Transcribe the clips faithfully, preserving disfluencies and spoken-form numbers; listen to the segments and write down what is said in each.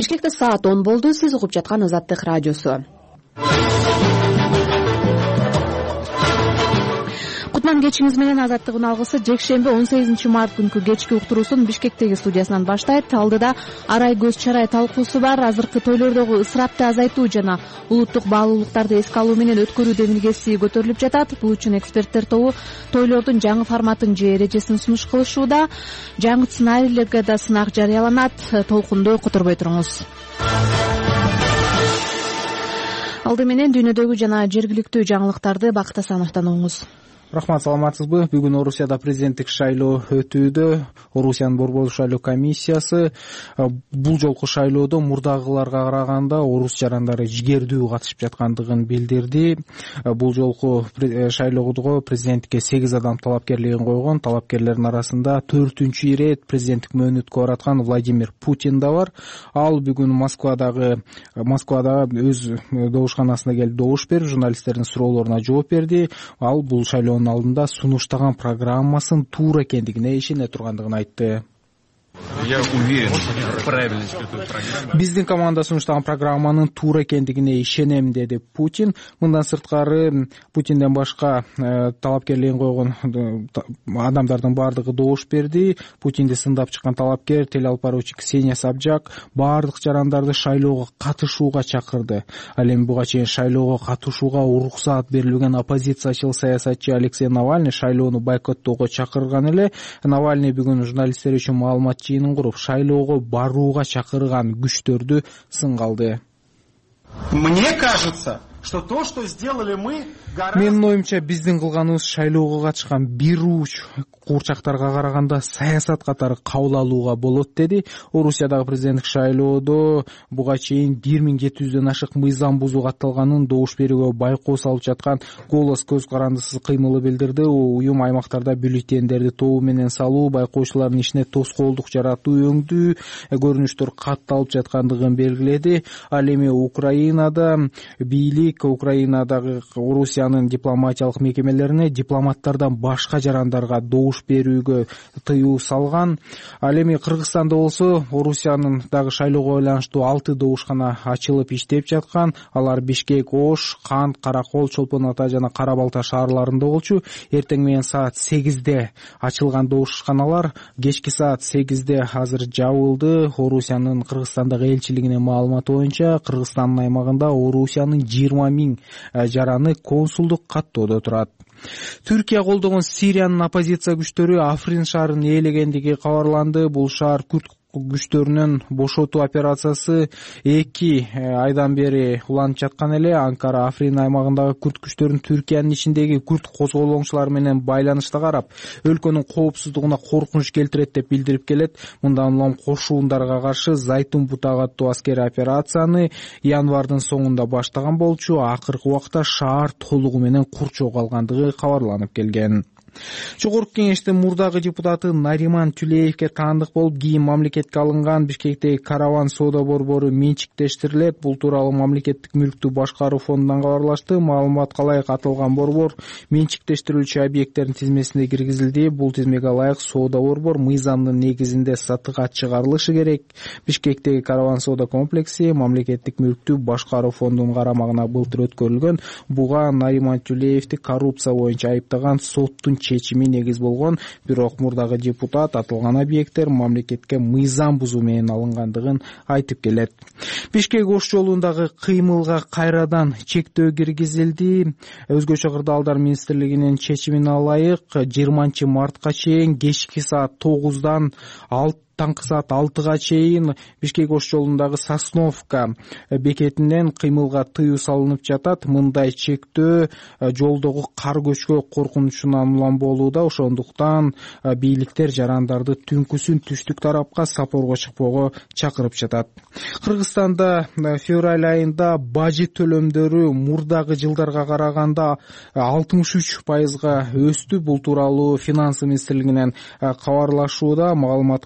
Бишкекте саат он болду. Сиз угуп жаткан Азаттык радиосу. Кутман кечиңиз менен Азаттыгын алгысы жекшемби он сегизинчи март күнкү кечки уктуруусун Бишкектеги студиясынан баштайт. Алдыда арай көз чарай талкуусу бар. Азыркы тойлордогу ысырапты азайтуу жана улуттук баалуулуктарды эске алуу менен өткөрүү демилгеси көтөрүлүп жатат. Бул үчүн эксперттер тобу тойлордун жаңы форматын же эрежесин сунуш кылышууда. Жаңы сценарийлерге да сынак жарыяланат. Толкунду которбой туруңуз. Алды менен дүйнөдөгү жана жергиликтүү жаңылыктарды Бакыт Асановдон угуңуз. Рахмат, саламатсызбы? Бүгүн Орусияда президенттик шайлоо өтүүдө. Орусиянын борбордук шайлоо комиссиясы бул жолку шайлоодо мурдагыларга караганда орус жарандары жигердүү катышып жаткандыгын билдирди. Бул жолку шайлоого президенттикке сегиз адам талапкерлигин койгон. Талапкерлердин арасында төртүнчү ирет президенттик мөөнөткө бараткан Владимир Путин да бар. Ал бүгүн Москвадагы Москвада өз добушканасына келип добуш берип, журналисттердин суроолоруна жооп берди. Ал бул шайлоо алдында сунуштаган программасын туура экендигине ишене тургандыгын айтты. Я уверен в правильности этой программы. Биздин команда сунуштаган программанын туура экендигине ишенем, деди Путин. Мындан сырткары Путинден башка э, талапкерлигин койгон адамдардын баардыгы добуш берди. Путинди сындап чыккан талапкер теле алып баруучу Ксения Собчак баардык жарандарды шайлоого катышууга чакырды. Ал эми буга чейин шайлоого катышууга уруксаат берилбеген оппозициячыл саясатчы Алексей Навальный шайлоону бойкоттоого чакырган эле. Навальный бүгүн журналисттер үчүн маалымат жыйынын куруп, шайлоого барууга чакырган күчтөрдү сынга алды. Мне кажется, что то, что сделали мы, Менин оюмча биздин кылганыбыз шайлоого катышкан бир уч куурчактарга караганда саясат катары кабыл алууга болот, деди. Орусиядагы президенттик шайлоодо буга чейин бир миң жети жүздөн ашык мыйзам бузуу катталганын добуш берүүгө байкоо салып жаткан Голос көз карандысыз кыймылы билдирди. Уюм аймактарда бюллетендерди тобу менен салуу, байкоочулардын ишине тоскоолдук жаратуу өңдүү көрүнүштөр катталып жаткандыгын белгиледи. Ал эми Украинада бийлик Украинадагы Орусиянын дипломатиялык мекемелерине дипломаттардан башка жарандарга добуш берүүгө тыюу салган. Ал эми Кыргызстанда болсо Орусиянын дагы шайлоого байланыштуу алты добушкана ачылып иштеп жаткан. Алар Бишкек, Ош, Кант, Каракол, Чолпон Ата жана Кара Балта шаарларында болчу. Эртең менен саат сегизде ачылган добушканалар кечки саат сегизде азыр жабылды. Орусиянын Кыргызстандагы элчилигинин маалыматы боюнча Кыргызстандын аймагында Орусиянын жыйырма миң жараны консулдук каттоодо турат. Түркия колдогон Сириянын оппозиция күчтөрү Африн шаарын ээлегендиги кабарланды. Бул шаар күрт күчтөрүнүн бошотуу операциясы эки айдан бери уланып жаткан эле. Анкара Африн аймагындагы күрт күчтөрүн Түркиянын ичиндеги күрт козголоңчулар менен байланышты карап, өлкөнүн коопсуздугуна коркунуч келтирет деп билдирип келет. Мындан улам кошуундарга каршы Зайтун бутагы аттуу аскерий операцияны январдын соңунда баштаган болчу. Акыркы убакта шаар толугу менен курчоого алгандыгы кабарланып келген. Жогорку кеңештин мурдагы депутаты Нариман Тюлеевке таандык болуп, кийин мамлекетке алынган Бишкектеги Караван соода борбору менчиктештирилет. Бул тууралуу мамлекеттик мүлктү башкаруу фондунан кабарлашты. Маалыматка ылайык аталган борбор менчиктештирүүчү объекттердин тизмесине киргизилди. Бул тизмеге ылайык соода борбор мыйзамдын негизинде сатыга чыгарылышы керек. Бишкектеги Караван соода комплекси мамлекеттик мүлктү башкаруу фондунун карамагына былтыр өткөрүлгөн. Буга Нариман Тюлеевди коррупция боюнча айыптаган соттун чечими негиз болгон. Бирок мурдагы депутат аталган объекттер мамлекетке мыйзам бузуу менен алынгандыгын айтып келет. Бишкек Ош жолундагы кыймылга кайрадан чектөө киргизилди. Өзгөчө кырдаалдар министрлигинин чечимине ылайык жыйырманчы мартка чейин кечки саат тогуздан таңкы саат алтыга чейин Бишкек Ош жолундагы Сосновка бекетинен кыймылга тыюу салынып жатат. Мындай чектөө жолдогу кар көчкө коркунучунан улам болууда. Ошондуктан бийликтер жарандарды түнкүсүн түштүк тарапка сапорго чыкпоого чакырып жатат. Кыргызстанда февраль айында бажы төлөмдөрү мурдагы жылдарга караганда алтымыш үч пайызга өстү. Бул тууралуу Финансы министрлигинен кабарлашууда. Маалыматка ылайык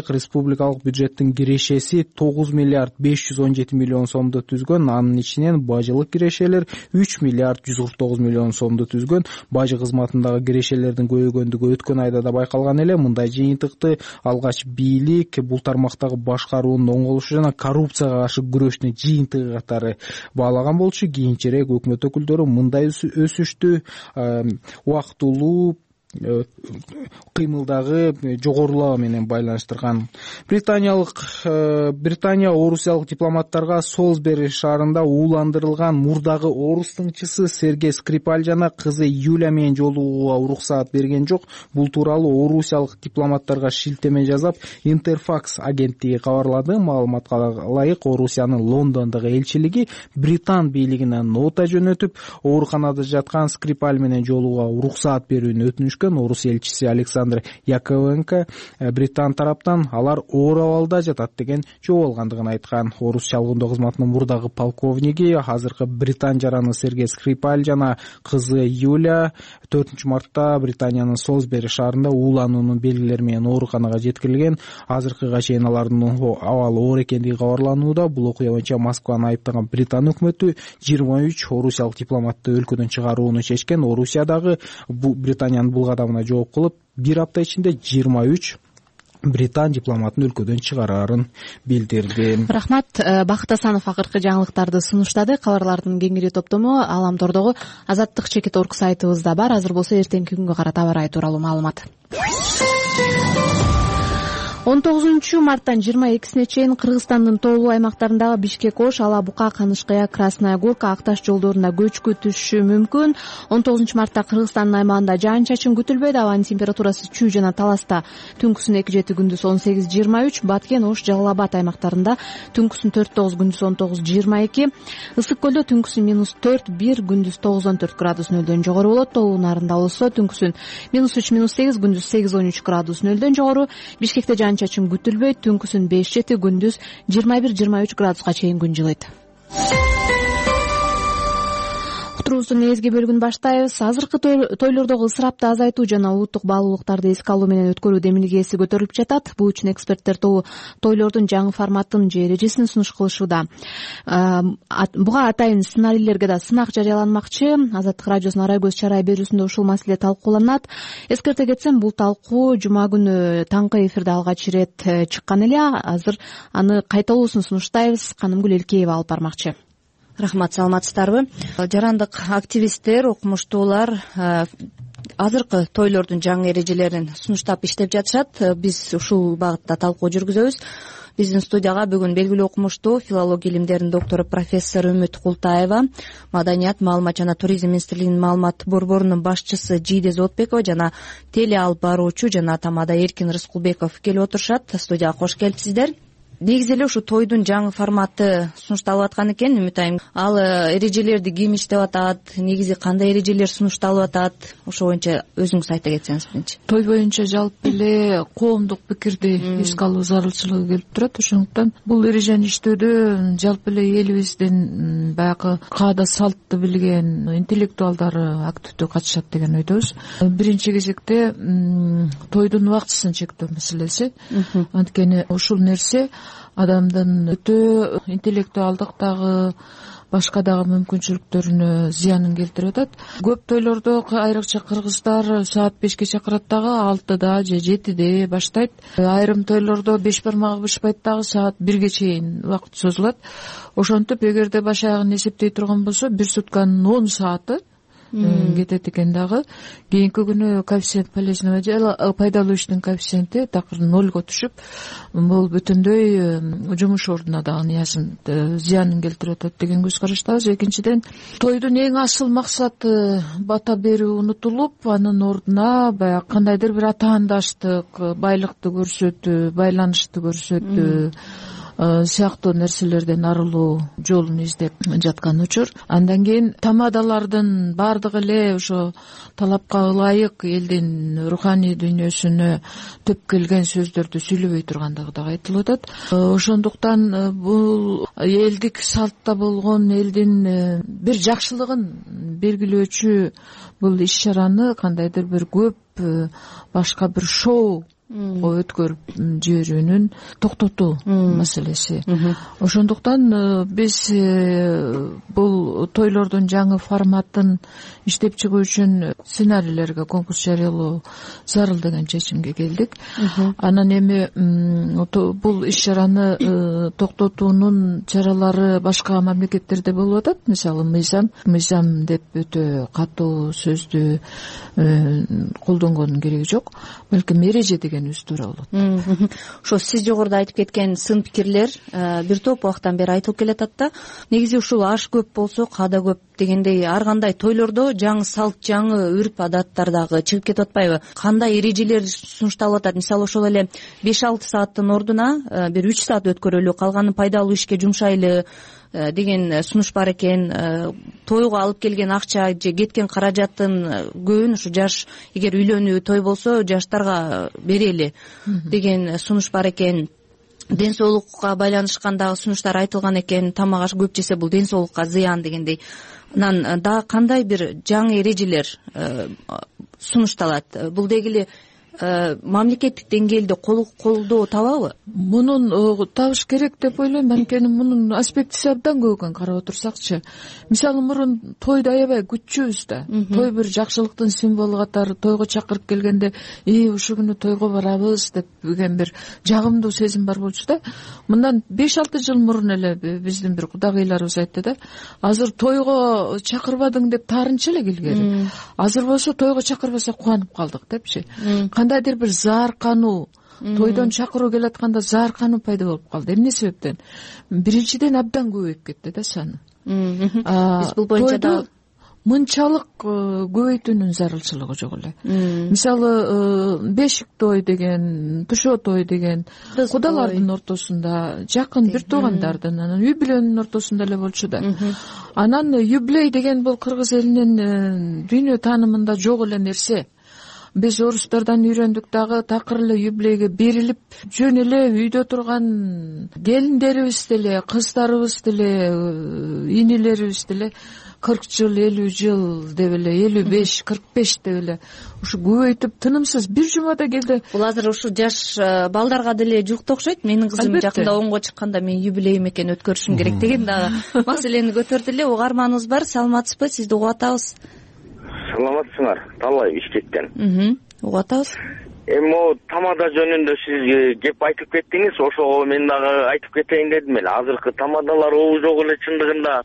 айлык республикалык бюджеттин кирешеси тогуз миллиард беш жүз он жети миллион сомду түзгөн. Анын ичинен бажылык кирешелер үч миллиард жүз кырк тогуз миллион сомду түзгөн. Бажы кызматындагы кирешелердин көбөйгөндүгү өткөн айда да байкалган эле. Мындай жыйынтыкты алгач бийлик бул тармактагы башкаруунун оңголушу жана коррупцияга каршы күрөштүн жыйынтыгы катары баалаган болчу. Кийинчерээк өкмөт өкүлдөрү мындай өсүштү убактылуу кыймылдагы жогорулоо менен байланыштырган. Британиялык Британия орусиялык дипломаттарга Солсбери шаарында ууландырылган мурдагы орус тыңчысы Сергей Скрипаль жана кызы Юля менен жолугууга уруксаат берген жок. Бул тууралуу орусиялык дипломаттарга шилтеме жасап Интерфакс агенттиги кабарлады. Маалыматка ылайык, Орусиянын Лондондогу элчилиги Британ бийлигине нота жөнөтүп, ооруканада жаткан Скрипаль менен жолугууга уруксаат берүүнү өтүнүшкөн. Орус элчиси Александр Яковенко Британ тараптан алар оор абалда жатат деген жооп алгандыгын айткан. Орус чалгындоо кызматынын мурдагы полковниги азыркы Британ жараны Сергей Скрипаль жана кызы Юля төртүнчү мартта Британиянын Солсбери шаарында уулануунун белгилери менен ооруканага жеткирилген. Азыркыга чейин алардын абалы оор экендиги кабарланууда. Бул окуя боюнча Москваны айыптаган Британ өкмөтү жыйырма үч орусиялык дипломатты өлкөдөн чыгарууну чечкен. Орусиядагы Британиянын бул кадамына жооп кылып, бир апта ичинде жыйырма үч Британ дипломатын өлкөдөн чыгарарын билдирди. Рахмат. Бакыт Асанов акыркы жаңылыктарды сунуштады. Кабарлардын кеңири топтому Аламтордогу Азаттык чекит орг сайтыбызда бар. Азыр болсо эртеңки күнгө карата абар тууралуу маалымат. он тогузунчу марттан жыйырма экисине чейин Кыргызстандын тоолуу аймактарындагы Бишкек-Ош, Ала-Бука, Канышкая, Красная Горка, Акташ жолдоруна көчкү түшүшү мүмкүн. он тогузунчу мартта Кыргызстандын аймагында жаан-чачын күтүлбөйт. Абанын температурасы чүй жана Таласта түнкүсүн эки жети, күндүз он сегиз жыйырма үч, Баткен, Ош, Жалал Абад аймактарында түнкүсүн төрт тогуз, күндүз он тогуз жыйырма эки, Ысык көлдө түнкүсүн минус төрт бир, күндүз тогуз он төрт градус нөлдөн жогору болот. Тоолуу нарында болсо түнкүсүн минус үч минус сегиз, күндүз сегиз он үч градус нөлдөн жогору. Бишкекте жаан-чачын күтүлбөйт. Түнкүсүн беш жети, күндүз жыйырма бир жыйырма үч градуска чейин күн жылыйт. Уктуруубуздун негизги бөлүгүн баштайбыз. Азыркы тойлордогу ысырапты азайтуу жана улуттук баалуулуктарды эске алуу менен өткөрүү демилгеси көтөрүлүп жатат. Бул үчүн эксперттер тобу тойлордун жаңы форматын же эрежесин сунуш кылышууда. Буга атайын сценарийлерге да сынак жарыяланмакчы. Азаттык радиосунун Арай көз чарай берүүсүндө ушул маселе талкууланат. Эскерте кетсем, бул талкуу жума күнү таңкы эфирде алгач ирет чыккан эле. Азыр аны кайталуусун сунуштайбыз. Канымгүл Элкеева алып бармакчы. Рахмат, саламатсыздарбы? Жарандык активисттер, окумуштуулар азыркы тойлордун жаңы эрежелерин сунуштап иштеп жатышат. Биз ушул багытта талкуу жүргүзөбүз. Биздин студияга бүгүн белгилүү окумуштуу, филология илимдеринин доктору профессор Үмүт Култаева, Маданият, маалымат жана туризм министрлигинин маалымат борборунун башчысы Жийде Зотбекова жана теле алып баруучу жана Тамада Эркин Рыскулбеков келип отурушат. Студияга кош келипсиздер. Негизи эле ушу тойдун жаңы форматы сунушталып аткан экен. Үмүт айым, ал эрежелерди ким иштеп атат, негизи кандай эрежелер сунушталып атат, ошо боюнча өзүңүз айта кетсеңиз биринчи. Той боюнча жалпы эле коомдук пикирди эске алуу зарылчылыгы келип турат. Ошондуктан бул эрежени иштөөдө жалпы эле элибиздин баягы каада салтты билген интеллектуалдары активдүү катышат деген ойдобуз. Биринчи кезекте тойдун убактысын чектөө маселеси. Анткени ушул нерсе адамдын өтө интеллектуалдык дагы башка дагы мүмкүнчүлүктөрүнө зыянын келтирип атат. Көп тойлордо айрыкча кыргыздар саат бешке чакырат дагы алтыда же жетиде баштайт. Айрым тойлордо беш бармагы бышпайт дагы саат бирге чейин убакыт созулат. Ошентип эгерде баш аягын эсептей турган болсо бир сутканын он сааты кетет экен дагы. Кийинки күнү коэффициент полезного дела, пайдалуу иштин коэффициенти такыр нолго түшүп, бул бүтүндөй жумуш ордуна дагы ниясын зыянын келтирип атат деген көз караштабыз. Экинчиден, тойдун эң асыл максаты бата берүү унутулуп, анын ордуна баягы кандайдыр бир атаандаштык, байлыкты көрсөтүү, байланышты көрсөтүү сыяктуу нерселерден арылуу жолун издеп жаткан учур. Андан кийин тамадалардын баардыгы эле ошо талапка ылайык элдин руханий дүйнөсүнө төп келген сөздөрдү сүйлөбөй тургандыгы дагы айтылып атат. Ошондуктан бул элдик салтта болгон элдин бир жакшылыгын белгилөөчү бул иш чараны кандайдыр бир көп башка бир шоу өткөрүп жиберүүнүн токтотуу маселеси. Ошондуктан биз бул тойлордун жаңы форматын иштеп чыгуу үчүн сценарийлерге конкурс жарыялоо зарыл деген чечимге келдик. Анан эми бул иш чараны токтотуунун чаралары башка мамлекеттерде болуп атат. Мисалы мыйзам мыйзам деп өтө катуу сөздү колдонгондун кереги жок, балким эреже дегенибиз туура болот. Ошо сиз жогоруда айтып кеткен сын пикирлер бир топ убакыттан бери айтылып келатат да. Негизи ушул аш көп болсо каада көп дегендей ар кандай тойлордо жаңы салт, жаңы үрп адаттар дагы чыгып кетип атпайбы? Кандай эрежелер сунушталып атат? Мисалы ошол эле беш алты сааттын ордуна бир үч саат өткөрөлү, калганын пайдалуу ишке жумшайлы деген сунуш бар экен. Тойго алып келген акча же кеткен каражаттын көбүн ушу жаш, эгер үйлөнүү той болсо жаштарга берели деген сунуш бар экен. Ден соолукка байланышкандагы сунуштар айтылган экен. Тамак аш көп жесе бул ден соолукка зыян дегендей. Анан дагы кандай бир жаңы эрежелер сунушталат? Бул дегиле мамлекеттик деңгээлде колдоо табабы? Мунун табыш керек деп ойлойм. Анткени мунун аспектиси абдан көп экен карап отурсакчы. Мисалы мурун тойду аябай күтчүбүз да. Той бир жакшылыктын символу катары тойго чакырып келгенде, "Ий, ушул күнү тойго барабыз" деп деген бир жагымдуу сезим бар болчу да. Мындан беш алты жыл мурун эле биздин бир кудагыйларыбыз айтты да, азыр тойго чакырбадың деп таарынчу эле келгери. Азыр болсо тойго чакырбаса кубанып калдык депчи. Кандайдыр бир зааркануу, тойдон чакыруу келатканда зааркануу пайда болуп калды. Эмне себептен? Биринчиден абдан көбөйүп кетти да саны. Биз бул боюнча да мынчалык көбөйтүүнүн зарылчылыгы жок эле. Мисалы бешик той деген, тушоо той деген кудалардын ортосунда, жакын бир туугандардын, анан үй бүлөнүн ортосунда эле болчу да. Анан юбилей деген бул кыргыз элинин дүйнө таанымында жок эле нерсе. Биз орустардан үйрөндүк дагы, такыр эле юбилейге берилип, жөн эле үйдө турган келиндерибиз деле, кыздарыбыз деле, инилерибиз деле кырк жыл, элүү жыл деп эле, элүү беш, кырк беш деп эле ушу көбөйтүп тынымсыз бир жумада келди. Бул азыр ушу жаш балдарга деле жукты окшойт. Менин кызым жакында онго чыкканда мен юбилейим экен өткөрүшүм керек деген дагы маселени көтөрдү эле. Угарманыбыз бар, саламатсызбы? Сизди угуп атабыз. Саламатсыңар, талай Бишкектен. Угуп атабыз. Эми могу тамада жөнүндө сиз кеп айтып кеттиңиз, ошого мен дагы айтып кетейин дедим эле. Азыркы тамадалар обу жок эле, чындыгында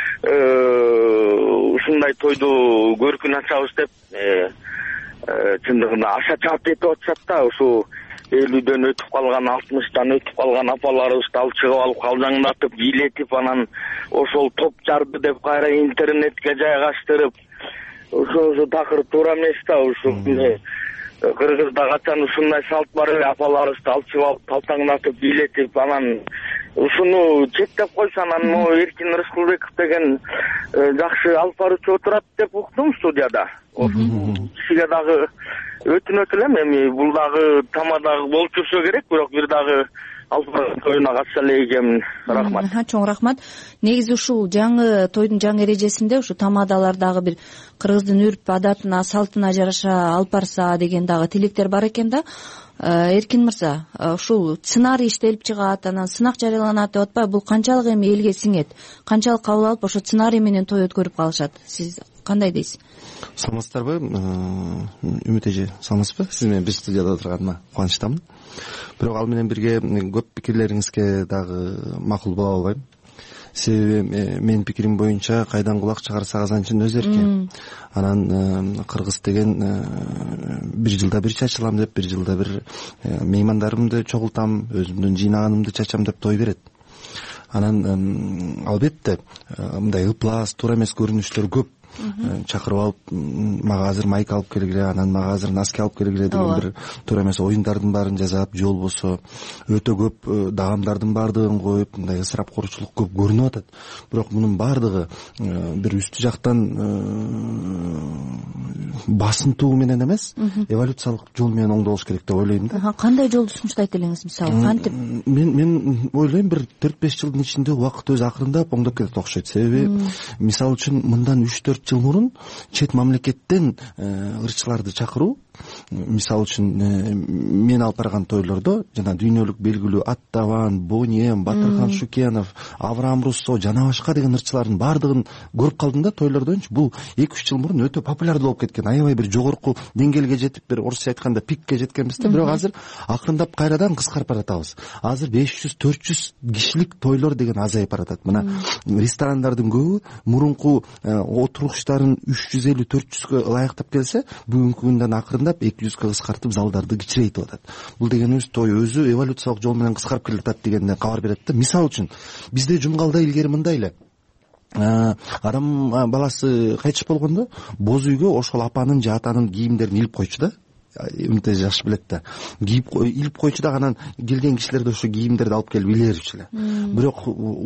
ушундай тойду көркүн ачабыз деп чындыгында аша чаап кетип атышат да. Ушу элүүдөн өтүп калган, алтымыштан өтүп калган апаларыбызды алып чыгып алып калжаңдатып, бийлетип, анан ошол топ жарды деп кайра интернетке жайгаштырып, ошо такыр туура эмес да. Ушу Кыргызда качан ушундай салт бар эле, апаларыбызды алып чыгып алып талтаңдатып, бийлетип, анан ушуну чектеп койсо, анан могу Эркин Рыскылбеков деген жакшы алып баруучу отурат деп уктум студияда. Кишиге дагы өтүнөт элем, эми бул дагы тамадагы болуп жүрсө керек, бирок бир дагы алып барган тоюна катыша эле экенмин. Рахмат. Чоң рахмат. Негизи ушул жаңы тойдун жаңы эрежесинде ушу тамадалар дагы бир кыргыздын үрп адатына, салтына жараша алып барса деген дагы тилектер бар экен да. Эркин мырза, ушул сценарий иштелип чыгат, анан сынак жарыяланат деп атпайбы? Бул канчалык эми элге сиңет? Канчалык кабыл алып ошо сценарий менен той өткөрүп калышат? Сиз кандай дейсиз? Саламатсыздарбы? Үмүт эже, саламатсызбы? Сиз менен бир студияда отурганыма кубанычтамын. Бирок ал менен бирге көп пикирлериңизге дагы макул боло албайм. Себеби менин пикирим боюнча кайдан кулак чыгарса казанчын өз эрки. Анан кыргыз деген бир жылда бир чачылам деп, бир жылда бир меймандарымды чогултам, өзүмдүн жыйнаганымды чачам деп той берет. Анан албетте мындай ыплас, туура эмес көрүнүштөр көп. Чакырып алып, мага азыр майк алып келгиле, анан мага азыр носки алып келгиле деген бир туура эмес оюндардын баарын жасап, же болбосо өтө көп даамдардын баардыгын коюп, мындай ысырапкорчулук көп көрүнүп атат. Бирок мунун баардыгы бир үстү жактан басынтуу менен эмес, эволюциялык жол менен оңдолуш керек деп ойлойм да. Кандай жолду сунуштайт элеңиз, мисалы, кантип? Мен мен ойлойм, бир төрт беш жылдын ичинде убакыт өзү акырындап оңдоп кетет окшойт. Себеби мисалы үчүн мындан үч төрт жыл мурун чет мамлекеттен ырчыларды чакыруу мисалы үчүн мен алып барган тойлордо жана дүйнөлүк белгилүү Аттабан, Бонием, Батырхан Шукенов, Авраам Руссо жана башка деген ырчылардын баардыгын көрүп калдым да. тойлордончу бул эки үч жыл мурун өтө популярдуу болуп кеткен, аябай бир жогорку деңгээлге жетип, бир орусча айтканда пикке жеткенбиз да. Бирок азыр акырындап кайрадан кыскарып баратабыз. Азыр беш жүз төрт жүз кишилик тойлор деген азайып баратат. Мына ресторандардын көбү мурунку отуруштарын үч жүз элүү төрт жүзгө ылайыктап келсе, бүгүнкү күндөн акырындап эки жүзгө кыскартып залдарды кичирейтип атат. Бул дегенибиз той өзү эволюциялык жол менен кыскарып келатат дегенди кабар берет да. Мисалы үчүн бизде Жумгалда илгери мындай эле адам баласы кайтыш болгондо боз үйгө ошол апанын же атанын кийимдерин илип койчу да. Мындай жакшы билет да. Кийип илип койчу да, анан келген кишилер да ошо кийимдерди алып келип илээрчү эле. Бирок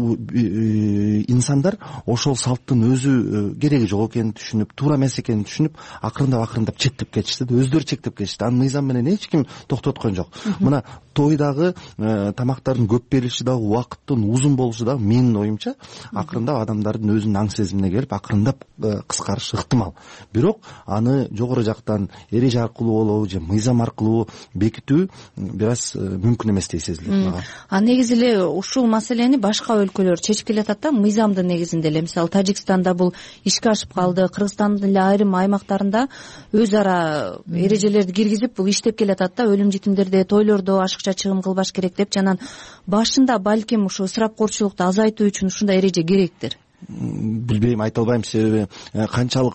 инсандар ошол салттын өзү кереги жок экенин түшүнүп, туура эмес экенин түшүнүп, акырындап акырындап чектеп кетишти да, өздөрү чектеп кетишти. Аны мыйзам менен эч ким токтоткон жок. Мына тойдагы тамактардын көп берилиши дагы, убакыттын узун болушу дагы менин оюмча акырындап адамдардын өзүнүн аң сезимине келип, акырындап кыскарышы ыктымал. Бирок аны жогору жактан эреже аркылуу болобу же мыйзам аркылуу бекитүү бир аз мүмкүн эмес дей сезилет мага. А негизи эле ушул маселени башка өлкөлөр чечип келатат да, мыйзамдын негизинде эле. Мисалы Тажикстанда бул ишке ашып калды, Кыргызстандын эле айрым аймактарында өз ара эрежелерди киргизип бул иштеп келатат да. Өлүм житимдерде, тойлордо ашыкча чыгым кылбаш керек деп, жана башында балким ушу ысырапкорчулукту азайтуу үчүн ушундай эреже керектир. Билбейм, айта албайм, себеби канчалык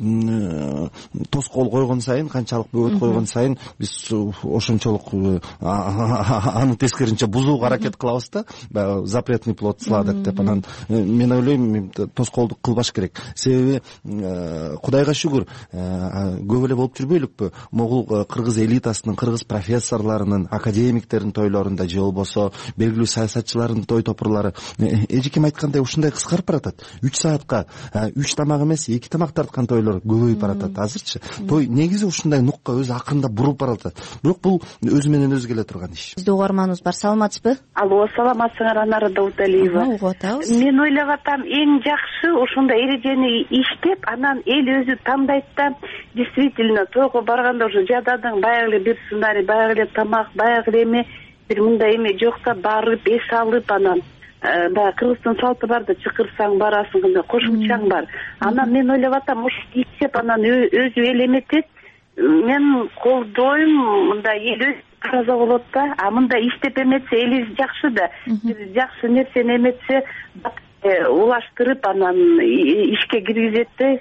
тоскоол койгон сайын, канчалык бөгөт койгон сайын биз ошончолук анын тескерисинче бузууга аракет кылабыз да. Баягы запретный плод сладок деп. Анан мен ойлойм, тоскоолдук кылбаш керек. Себеби Кудайга шүгүр көп эле болуп жүрбөйлүкпү? Могул кыргыз элитасынын, кыргыз профессорлорунун, академиктердин тойлорунда же болбосо белгилүү саясатчылардын той топурлары эжекем айткандай ушундай кыскарып баратат. үч саатка үч тамак эмес, эки тамак тарткан тойлор көбөйүп баратат азырчы. Той негизи ушундай нукка өзү акырындап буруп баратат. Бирок бул өзү менен өзү келе турган иш. Бизде угарманыбыз бар, саламатсызбы? Алло, саламатсыңар, Анара Дауталиева. Угуп атабыз. Мен ойлоп атам, эң жакшы ушундай эрежени иштеп, анан эл өзү тандайт да, действительно тойго барганда уже жададың баягы эле бир сценарий, баягы эле тамак, баягы эле эме, бир мындай эме жокса барып эс алып, анан баягы Кыргыздын салты бар да, чакырсаң барасың, кандай кошумчаң бар. Анан мен ойлоп атам, ушу иштеп анан өзү эл эметет. Мен колдойм, мындай эл өз караза болот да. А мындай иштеп эметсе элибиз жакшы да. Жакшы нерсени эметсе улаштырып анан ишке киргизет да.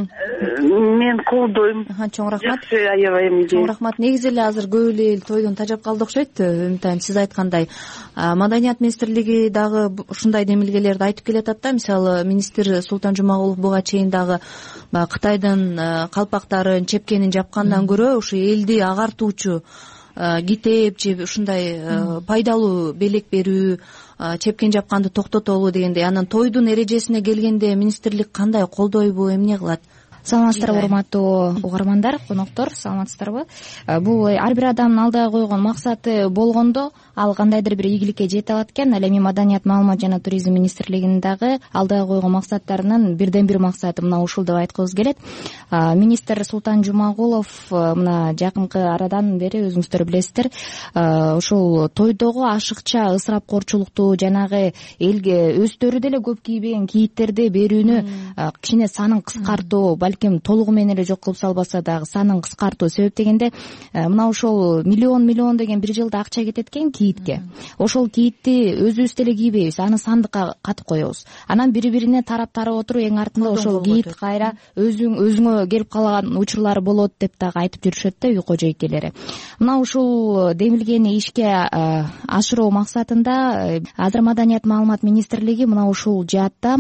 Мен колдойм. Чоң рахмат. Жакшы аябай. Чоң рахмат. Негизи эле азыр көп эле эл тойдон тажап калды окшойт. Үмүтайым, сиз айткандай Маданият министрлиги дагы ушундай демилгелерди айтып келатат да. Мисалы министр Султан Жумагулов буга чейин дагы Кытайдын калпактарын, чепкенин жапкандан көрө ушу элди агартуучу китеп же ушундай пайдалуу белек берүү, чепкен жапканды токтотолу дегендей. Анан тойдун эрежесине келгенде министрлик кандай колдойбу, эмне кылат? Саламатсыздарбы, урматтуу угармандар, коноктор, саламатсыздарбы? Бул ар бир адамдын алдыга койгон максаты болгондо ал кандайдыр бир ийгиликке жете алат экен. Ал эми Маданият, маалымат жана туризм министрлигинин дагы алдыга койгон максаттарынын бирден бир максаты мына ушул деп айткыбыз келет. Министр Султан Жумагулов мына жакынкы арадан бери өзүңүздөр билесиздер, ушул тойдогу ашыкча ысырапкорчулукту, жанагы элге өздөрү деле көп кийбеген кийиттерди берүүнү кичине санын кыскартуу, балким толугу менен эле жок кылып салбаса дагы санын кыскартуу. Себеп дегенде мына ошол миллион миллион деген бир жылда акча кетет экен кийитке. Ошол кийитти өзүбүз деле кийбейбиз, аны сандыкка катып коебуз. Анан бири-бирине тарап тарап отуруп эң артында ошол кийит кайра өзүң өзүңө келип калган учурлары болот деп дагы айтып жүрүшөт да үй кожойкелери. Мына ушул демилгени ишке ашыруу максатында азыр Маданият, маалымат министрлиги мына ушул жаатта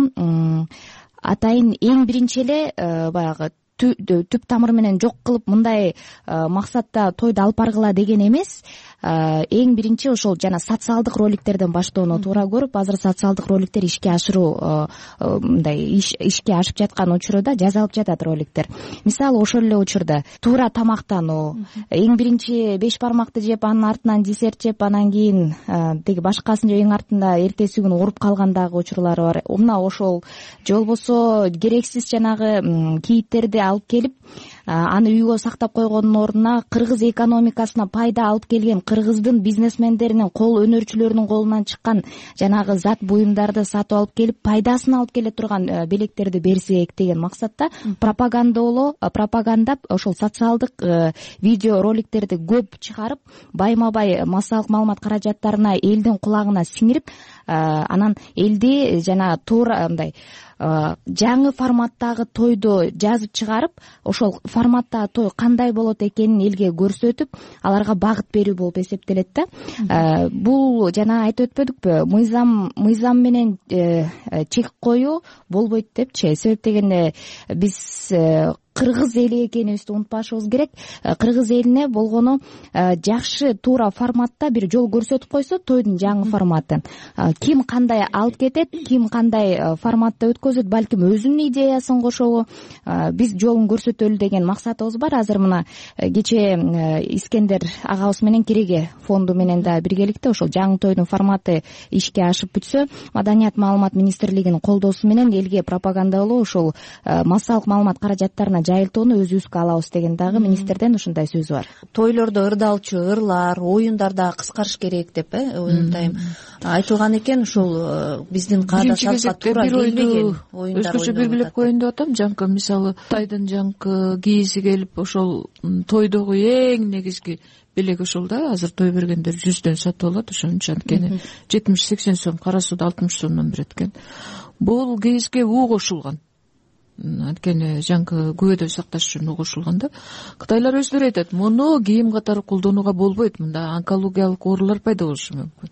атайын эң биринчи эле баягы түп тамыры менен жок кылып мындай максатта тойду алып баргыла деген эмес. Эң биринчи ошол жана социалдык роликтерден баштоону туура көрүп, азыр социалдык роликтер ишке ашыруу мындай ишке ашып жаткан учурда жазалып жатат роликтер. Мисалы ошол эле учурда туура тамактануу, эң биринчи беш бармакты жеп, анын артынан десерт жеп, анан кийин деги башкасын жеп, эң артында эртеси күнү ооруп калгандагы учурлары бар. Мына ошол же болбосо керексиз жанагы кийиттерди алып келип аны үйгө сактап койгондун ордуна кыргыз экономикасына пайда алып келген, кыргыздын бизнесмендеринин, кол өнөрчүлөрүнүн колунан чыккан жанагы зат буюмдарды сатып алып келип пайдасын алып келе турган белектерди берсек деген максатта пропагандалоо пропагандап ошол социалдык видео роликтерди көп чыгарып, байма бай массалык маалымат каражаттарына элдин кулагына сиңирип, анан элди жана туура мындай жаңы форматтагы тойду жазып чыгарып, ошол форматтагы той кандай болот экенин элге көрсөтүп, аларга багыт берүү болуп эсептелет да. Бул жана айтып өтпөдүкпү, мыйзам мыйзам менен чек коюу болбойт депчи. Себеп дегенде биз кыргыз эли экенибизди унутпашыбыз керек. Кыргыз элине болгону жакшы туура форматта бир жол көрсөтүп койсо, тойдун жаңы форматын ким кандай алып кетет, ким кандай форматта өткөзөт, балким өзүнүн идеясын кошобу, биз жолун көрсөтөлү деген максатыбыз бар. Азыр мына кечээ Искендер агабыз менен Кереге фонду менен да биргеликте ошол жаңы тойдун форматы ишке ашып бүтсө, Маданият маалымат министрлигинин колдоосу менен элге пропагандалоо, ошол массалык маалымат каражаттарына жайылтууну өзүбүзгө алабыз деген дагы министрден ушундай сөз бар. Тойлордо ырдалчу ырлар, оюндар да кыскарыш керек деп оюнтайм айтылган экен. Ушул биздин каада салтка туура келбеген оюндар. Өзгөчө белгилеп коеюн деп атам. Жаңкы мисалы Кытайдын жаңкы кийизи келип, ошол тойдогу эң негизги белек ошол да. Азыр той бергендер жүздөн сатып алат, ошончо анткени жетимиш сексен сом, кара сууда алтымыш сомдон берет экен. Бул кийизге у кошулган. Анткени жаңкы күбөдөн сакташ үчүн у кошулган да. Кытайлар өздөрү айтат, муну кийим катары колдонууга болбойт, мында онкологиялык оорулар пайда болушу мүмкүн.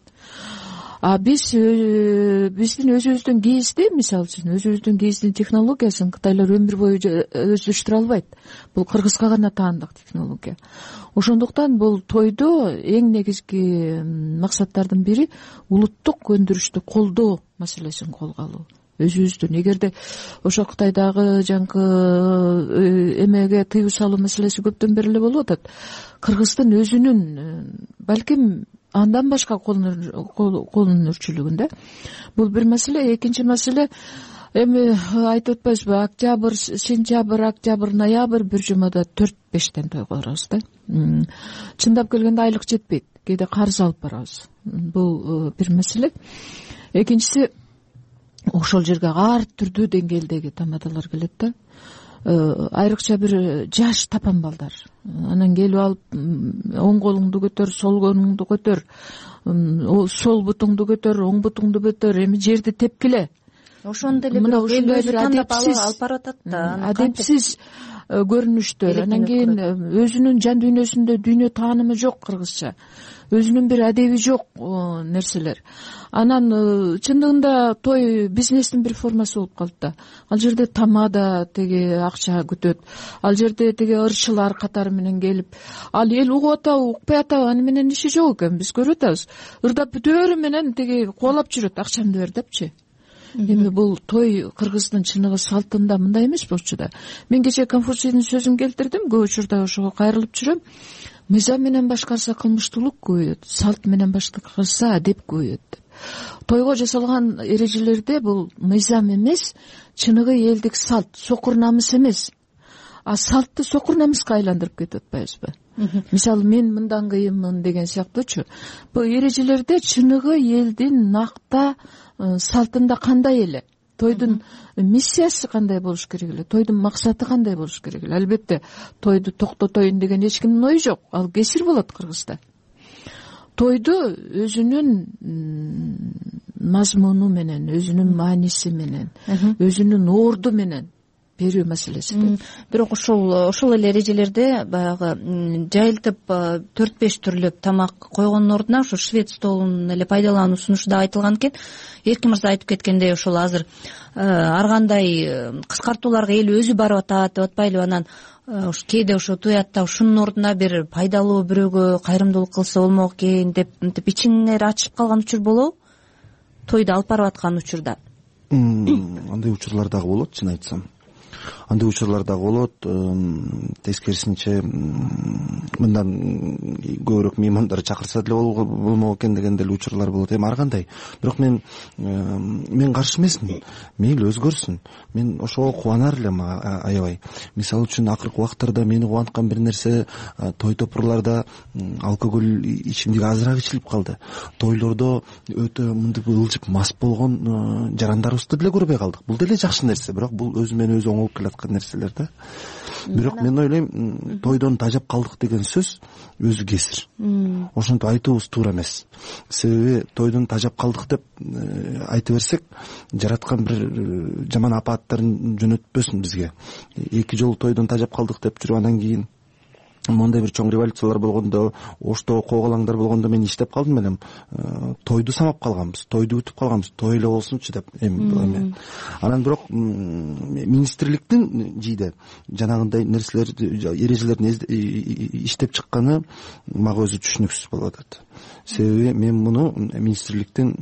А биз биздин өзүбүздүн кийизди, мисалы үчүн өзүбүздүн кийиздин технологиясын Кытайлар өмүр бою өздөштүрө албайт. Бул Кыргызга гана таандык технология. Ошондуктан бул тойдо эң негизги максаттардын бири улуттук өндүрүштү колдоо маселесин колго алуу. Өзүбүздүн, эгерде ошо Кытайдагы жаңкы эмеге тыюу салуу маселеси көптөн бери эле болуп атат, Кыргыздын өзүнүн балким андан башка кол өнөрчүлүгүндө бул бир маселе. Экинчи маселе, эми айтып өтпөйсүзбү, октябрь, сентябрь, октябрь, ноябрь бир жумада төрт бештен той кылабыз да. Чындап келгенде айлык жетпейт, кээде карыз алып барабыз. Бул бир маселе. Экинчиси, ошол жерге ар түрдүү деңгээлдеги тамадалар келет да. Айрыкча бир жаш тапан балдар. Анан келип алып, оң колуңду көтөр, сол колуңду көтөр, сол бутуңду көтөр, оң бутуңду көтөр, эми жерди тепкиле. Ошондой эле бир адепсиз алып барып атат да. Адепсиз көрүнүштөр. Анан кийин өзүнүн жан дүйнөсүндө дүйнө таанымы жок кыргызча. Өзүнүн бир адеби жок нерселер. Анан чындыгында той бизнестин бир формасы болуп калды да. Ал жерде тамада теги акча күтөт. Ал жерде теги ырчылар катары менен келип, ал эл угуп атабы, укпай атабы, аны менен иши жок экен, биз көрүп атабыз. Ырдап бүтөөрү менен теги кубалап жүрөт, акчамды бер депчи. Эми бул той кыргыздын чыныгы салтында мындай эмес болчу да. Мен кечээ Конфуцийдин сөзүн келтирдим, көп учурда ошого кайрылып жүрөм. Мыйзам менен башкарса кылмыштуулук көбөйөт, салт менен башкарса адеп көбөйөт. Тойго жасалган эрежелерде бул мыйзам эмес, чыныгы элдик салт, сокур намыс эмес. А салтты сокур намыска айландырып кетип атпайбызбы? Мисалы, мен мындан кыйынмын деген сыяктуучу. Бул эрежелерде чыныгы элдин накта салтында кандай эле, тойдун миссиясы кандай болуш керек эле, тойдун максаты кандай болуш керек эле. Албетте, тойду токтотоюн деген эч кимдин ою жок. Ал кесир болот Кыргызда. Тойду өзүнүн мазмуну менен, өзүнүн мааниси менен, өзүнүн орду менен берүү маселеси. Бирок ошол ошол эле эрежелерде баягы жайылтып төрт беш түрлөп тамак койгондун ордуна ошо швед столун эле пайдалануу сунушу да айтылган экен. Эркин мырза айтып кеткендей, ошол азыр ар кандай кыскартууларга эл өзү барып атат деп атпайлыбы? Анан кээде ошо туятта ушунун ордуна бир пайдалуу бирөөгө кайрымдуулук кылса болмок экен деп мынтип ичиңер ачышып калган учур болобу? Тойду алып барып аткан учурда. Андай учурлар дагы болот, чын айтсам. андай учурлар дагы болот. Тескерисинче мындан көбүрөөк меймандар чакырса деле болмок экен деген деле учурлар болот. Эми ар кандай. Бирок мен мен каршы эмесмин. Мейли өзгөрсүн. Мен ошого кубанар элем аябай. Мисалы үчүн акыркы убактарда мени кубанткан бир нерсе, той топурларда алкоголь ичимдик азыраак ичилип калды. Тойлордо өтө мынтип ылжып мас болгон жарандарыбызды деле көрбөй калдык. Бул деле жакшы нерсе, бирок бул өзү менен өзү оңолуп келаткан нерселер да. Бирок мен ойлойм, тойдон тажап калдык деген сөз өзү кесир. Ошентип айтуубуз туура эмес. Себеби тойдон тажап калдык деп айта берсек, жараткан бир жаман апааттарын жөнөтпөсүн бизге. Эки жолу тойдон тажап калдык деп жүрүп, андан кийин мондай бир чоң революциялар болгондо, Ошто коогалаңдар болгондо мен иштеп калдым элем. Тойду самап калганбыз, тойду бүтүп калганбыз, той эле болсунчу деп эми. Анан бирок министрликтин жийде жанагындай нерселер, эрежелерин иштеп чыкканы мага өзү түшүнүксүз болуп атат. Себеби мен муну министрликтин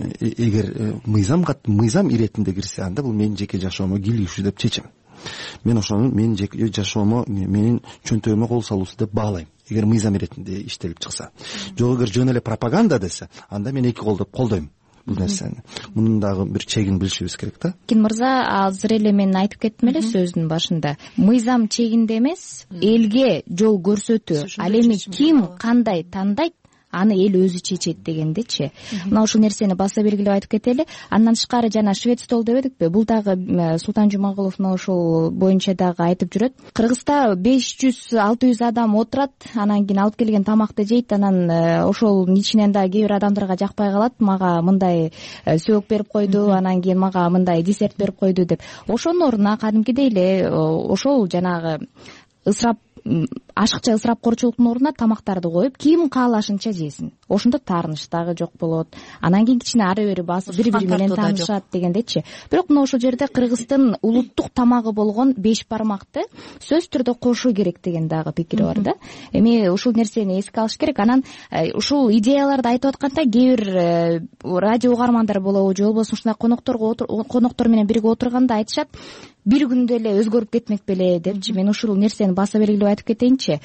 эгер мыйзам мыйзам иретинде кирсе, анда бул менин жеке жашоомо кийлигишүү деп чечем. Мен ошону менин жеке жашоомо, менин чөнтөгүмө кол салуусу деп баалайм. Эгер мыйзам иретинде иштелип чыкса. Жок, эгер жөн эле пропаганда десе, анда мен эки колдоп колдойм бул нерсени. Мунун дагы бир чегин билишибиз керек да. Кин мырза азыр эле мен айтып кеттим эле сөздүн башында. Мыйзам чегинде эмес, элге жол көрсөтүү. Ал эми ким кандай тандайт, аны эл өзү чечет дегендечи. Мына ушул нерсени баса белгилеп айтып кетели. Андан тышкары жана швед стол дебедикпи? Бул дагы Султан Жумагулов мына ушул боюнча дагы айтып жүрөт. Кыргызда беш жүз алты жүз адам отурат, анан кийин алып келген тамакты жейт, анан ошол ичинен да кээ бир адамдарга жакпай калат. Мага мындай сөөгүк берип койду, анан кийин мага мындай десерт берип койду деп. Ошонун ордуна кадимкидей эле ошол жанагы ысырап ашыкча ысырапкорчулуктун ордуна тамактарды коюп, ким каалашынча жесин. Ошондо таарыныч дагы жок болот. Анан кийин кичине ары бери басып бири бири менен таанышат дегендечи. Бирок мына ошол жерде Кыргыздын улуттук тамагы болгон беш бармакты сөзсүз түрдө кошуу керек деген дагы пикири бар да. Эми ушул нерсени эске алыш керек. Анан ушул идеяларды айтып атканда кээ бир радио угармандар болобу, же болбосо ушундай конокторго коноктор менен бирге отурганда айтышат, бир күндө эле өзгөрүп кетмек беле депчи. Мен ушул нерсени баса белгилеп айтып кетейинчи.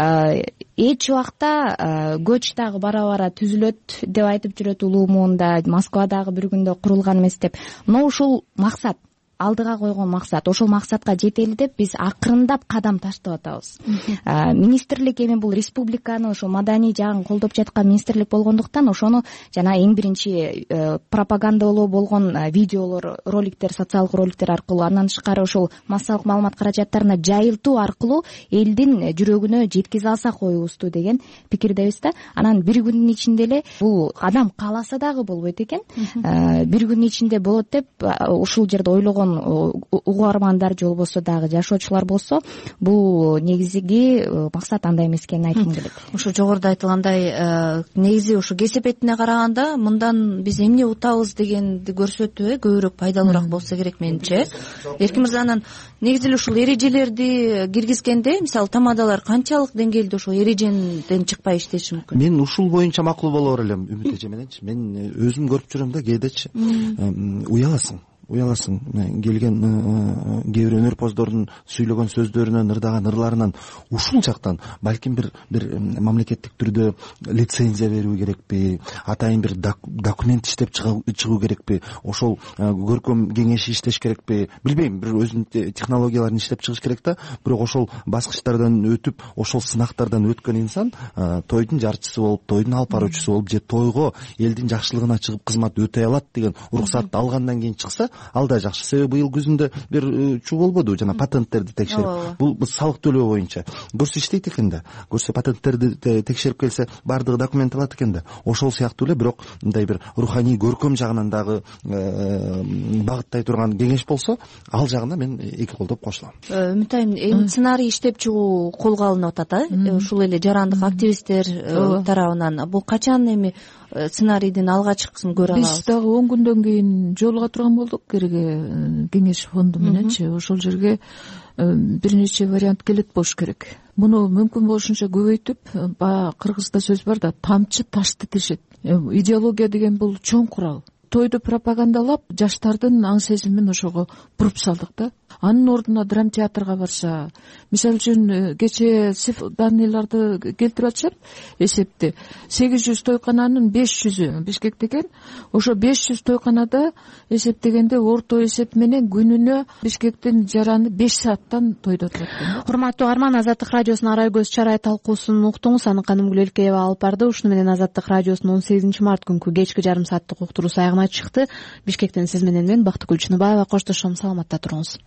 Эч убакта көч дагы бара бара түзүлөт деп айтып жүрөт улуу муунда, Москва дагы бир күндө курулган эмес деп. Но ушул максат, алдыга койгон максат, ошол максатка жетели деп биз акырындап кадам таштап атабыз. Министрлик эми бул республиканы ошо маданий жагын колдоп жаткан министрлик болгондуктан ошону жана эң биринчи пропагандалоо болгон видеолор, роликтер, социалдык роликтер аркылуу, андан тышкары ошол массалык маалымат каражаттарына жайылтуу аркылуу элдин жүрөгүнө жеткизе алсак оюбузду деген пикирдебиз да. Анан бир күндүн ичинде эле бул адам кааласа дагы болбойт экен. Бир күндүн ичинде болот деп ушул жерде ойлогон угармандар же болбосо дагы жашоочулар болсо, бул негизги максат андай эмес экенин айткым келет. Ошо жогоруда айтылгандай, негизи ушу кесепетине караганда мындан биз эмне утабыз дегенди көрсөтүү көбүрөөк пайдалуураак болсо керек менимче. Эркин мырза, анан негизи эле ушул эрежелерди киргизгенде, мисалы тамадалар канчалык деңгээлде ошол эрежеден чыкпай иштеши мүмкүн? Мен ушул боюнча макул боло берем Үмүт эже мененчи. Мен өзүм көрүп жүрөм да, кээдечи уяласың. Уяласың, келген кээ бир өнөрпоздордун сүйлөгөн сөздөрүнөн, ырдаган ырларынан ушул жактан балким бир бир мамлекеттик түрдө лицензия берүү керекпи, атайын бир документ иштеп чыгуу керекпи, ошол көркөм кеңеши иштеш керекпи, билбейм, бир өзүнүн технологияларын иштеп чыгыш керек да. Бирок ошол баскычтардан өтүп, ошол сынактардан өткөн инсан тойдун жарчысы болуп, тойдун алып баруучусу болуп, же тойго элдин жакшылыгына чыгып кызмат өтөй алат деген уруксатты алгандан кийин чыкса, ал да жакшы. Себеби быйыл күзүндө бир чуу болбоду, жана патенттерди текшерип, бул салык төлөө боюнча көрсө иштейт экен да. Көрсө патенттерди текшерип келсе, баардыгы документ алат экен да. Ошол сыяктуу эле, бирок мындай бир руханий көркөм жагынан дагы багыттай турган кеңеш болсо, ал жагына мен эки колдоп кошулам. Үмүт айым, эми сценарий иштеп чыгуу колго алынып атат, ушул эле жарандык активисттер тарабынан. Бул качан эми сценарийдин алгачкысын көрө алабыз? Биз дагы он күндөн кийин жолуга турган болдук Кереге кеңеш фонду мененчи. Ошол жерге бир нече вариант келет болуш керек. Муну мүмкүн болушунча көбөйтүп, баягы кыргызда сөз бар да, тамчы ташты тешет. Идеология деген бул чоң курал. тойду пропагандалап жаштардын аң сезимин ошого буруп салдык да. Анын ордуна драм театрга барса, мисалы үчүн кече данныйларды келтирип атышат эсепти. сегиз жүз тойкананын беш жүзү Бишкекте экен. Ошо беш жүз тойканада эсептегенде орто эсеп менен күнүнө Бишкектин жараны беш сааттан тойдо турат экен. Урматтуу Арман, Азаттык радиосунун Арай көз чарай талкуусун уктуңуз. Аны Каным Гүлөлкеева алып барды. Ушуну менен Азаттык радиосунун он сегизинчи март күнкү кечки жарым сааттык уктуруусу аягына чыкты. Бишкектен сиз менен мен Бактыгүл Чыныбаева коштошом. Саламатта туруңуз.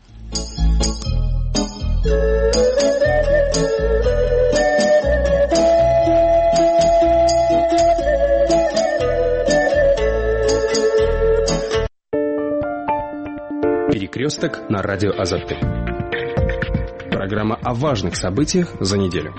Перекресток на радио Азаттык. Программа о важных событиях за неделю.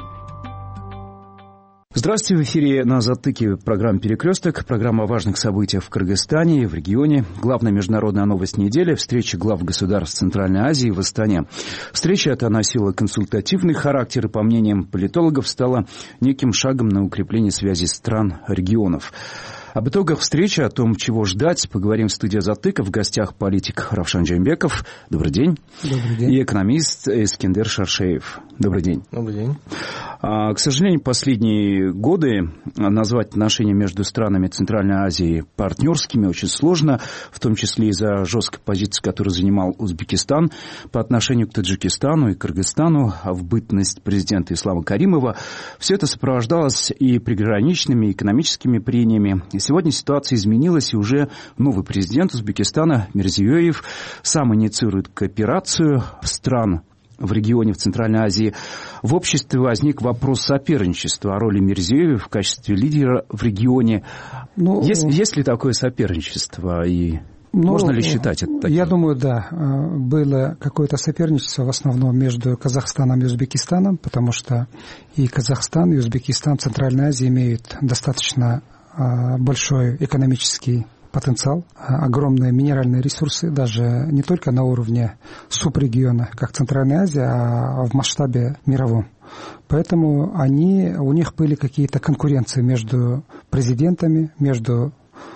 Здравствуйте, в эфире на Азаттыке программа «Перекресток», программа о важных событиях в Кыргызстане и в регионе. Главная международная новость недели – встреча глав государств Центральной Азии в Астане. Встреча эта носила консультативный характер и, по мнениям политологов, стала неким шагом на укрепление связи стран регионов. Об итогах встречи, о том, чего ждать, поговорим в студии Азаттыка. В гостях политик Равшан Жээнбеков. Добрый день. Добрый день. И экономист Эскендер Шаршеев. Добрый день. Добрый день. А, к сожалению, последние годы назвать отношения между странами Центральной Азии партнерскими очень сложно, в том числе из-за жесткой позиции, которую занимал Узбекистан по отношению к Таджикистану и Кыргызстану в бытность президента Ислама Каримова. Все это сопровождалось и приграничными экономическими прениями. Сегодня ситуация изменилась, и уже новый президент Узбекистана Мирзиёев сам инициирует кооперацию стран в регионе в Центральной Азии. В обществе возник вопрос соперничества о роли Мирзиёева в качестве лидера в регионе. Ну, есть, есть ли такое соперничество и ну, можно ли считать это таким? Я думаю, да. Было какое-то соперничество в основном между Казахстаном и Узбекистаном, потому что и Казахстан, и Узбекистан в Центральной Азии имеют достаточно большой экономический потенциал, огромные минеральные ресурсы, даже не только на уровне субрегиона, как Центральная Азия, а в масштабе мировом. Поэтому они, у них были какие-то конкуренции между президентами, между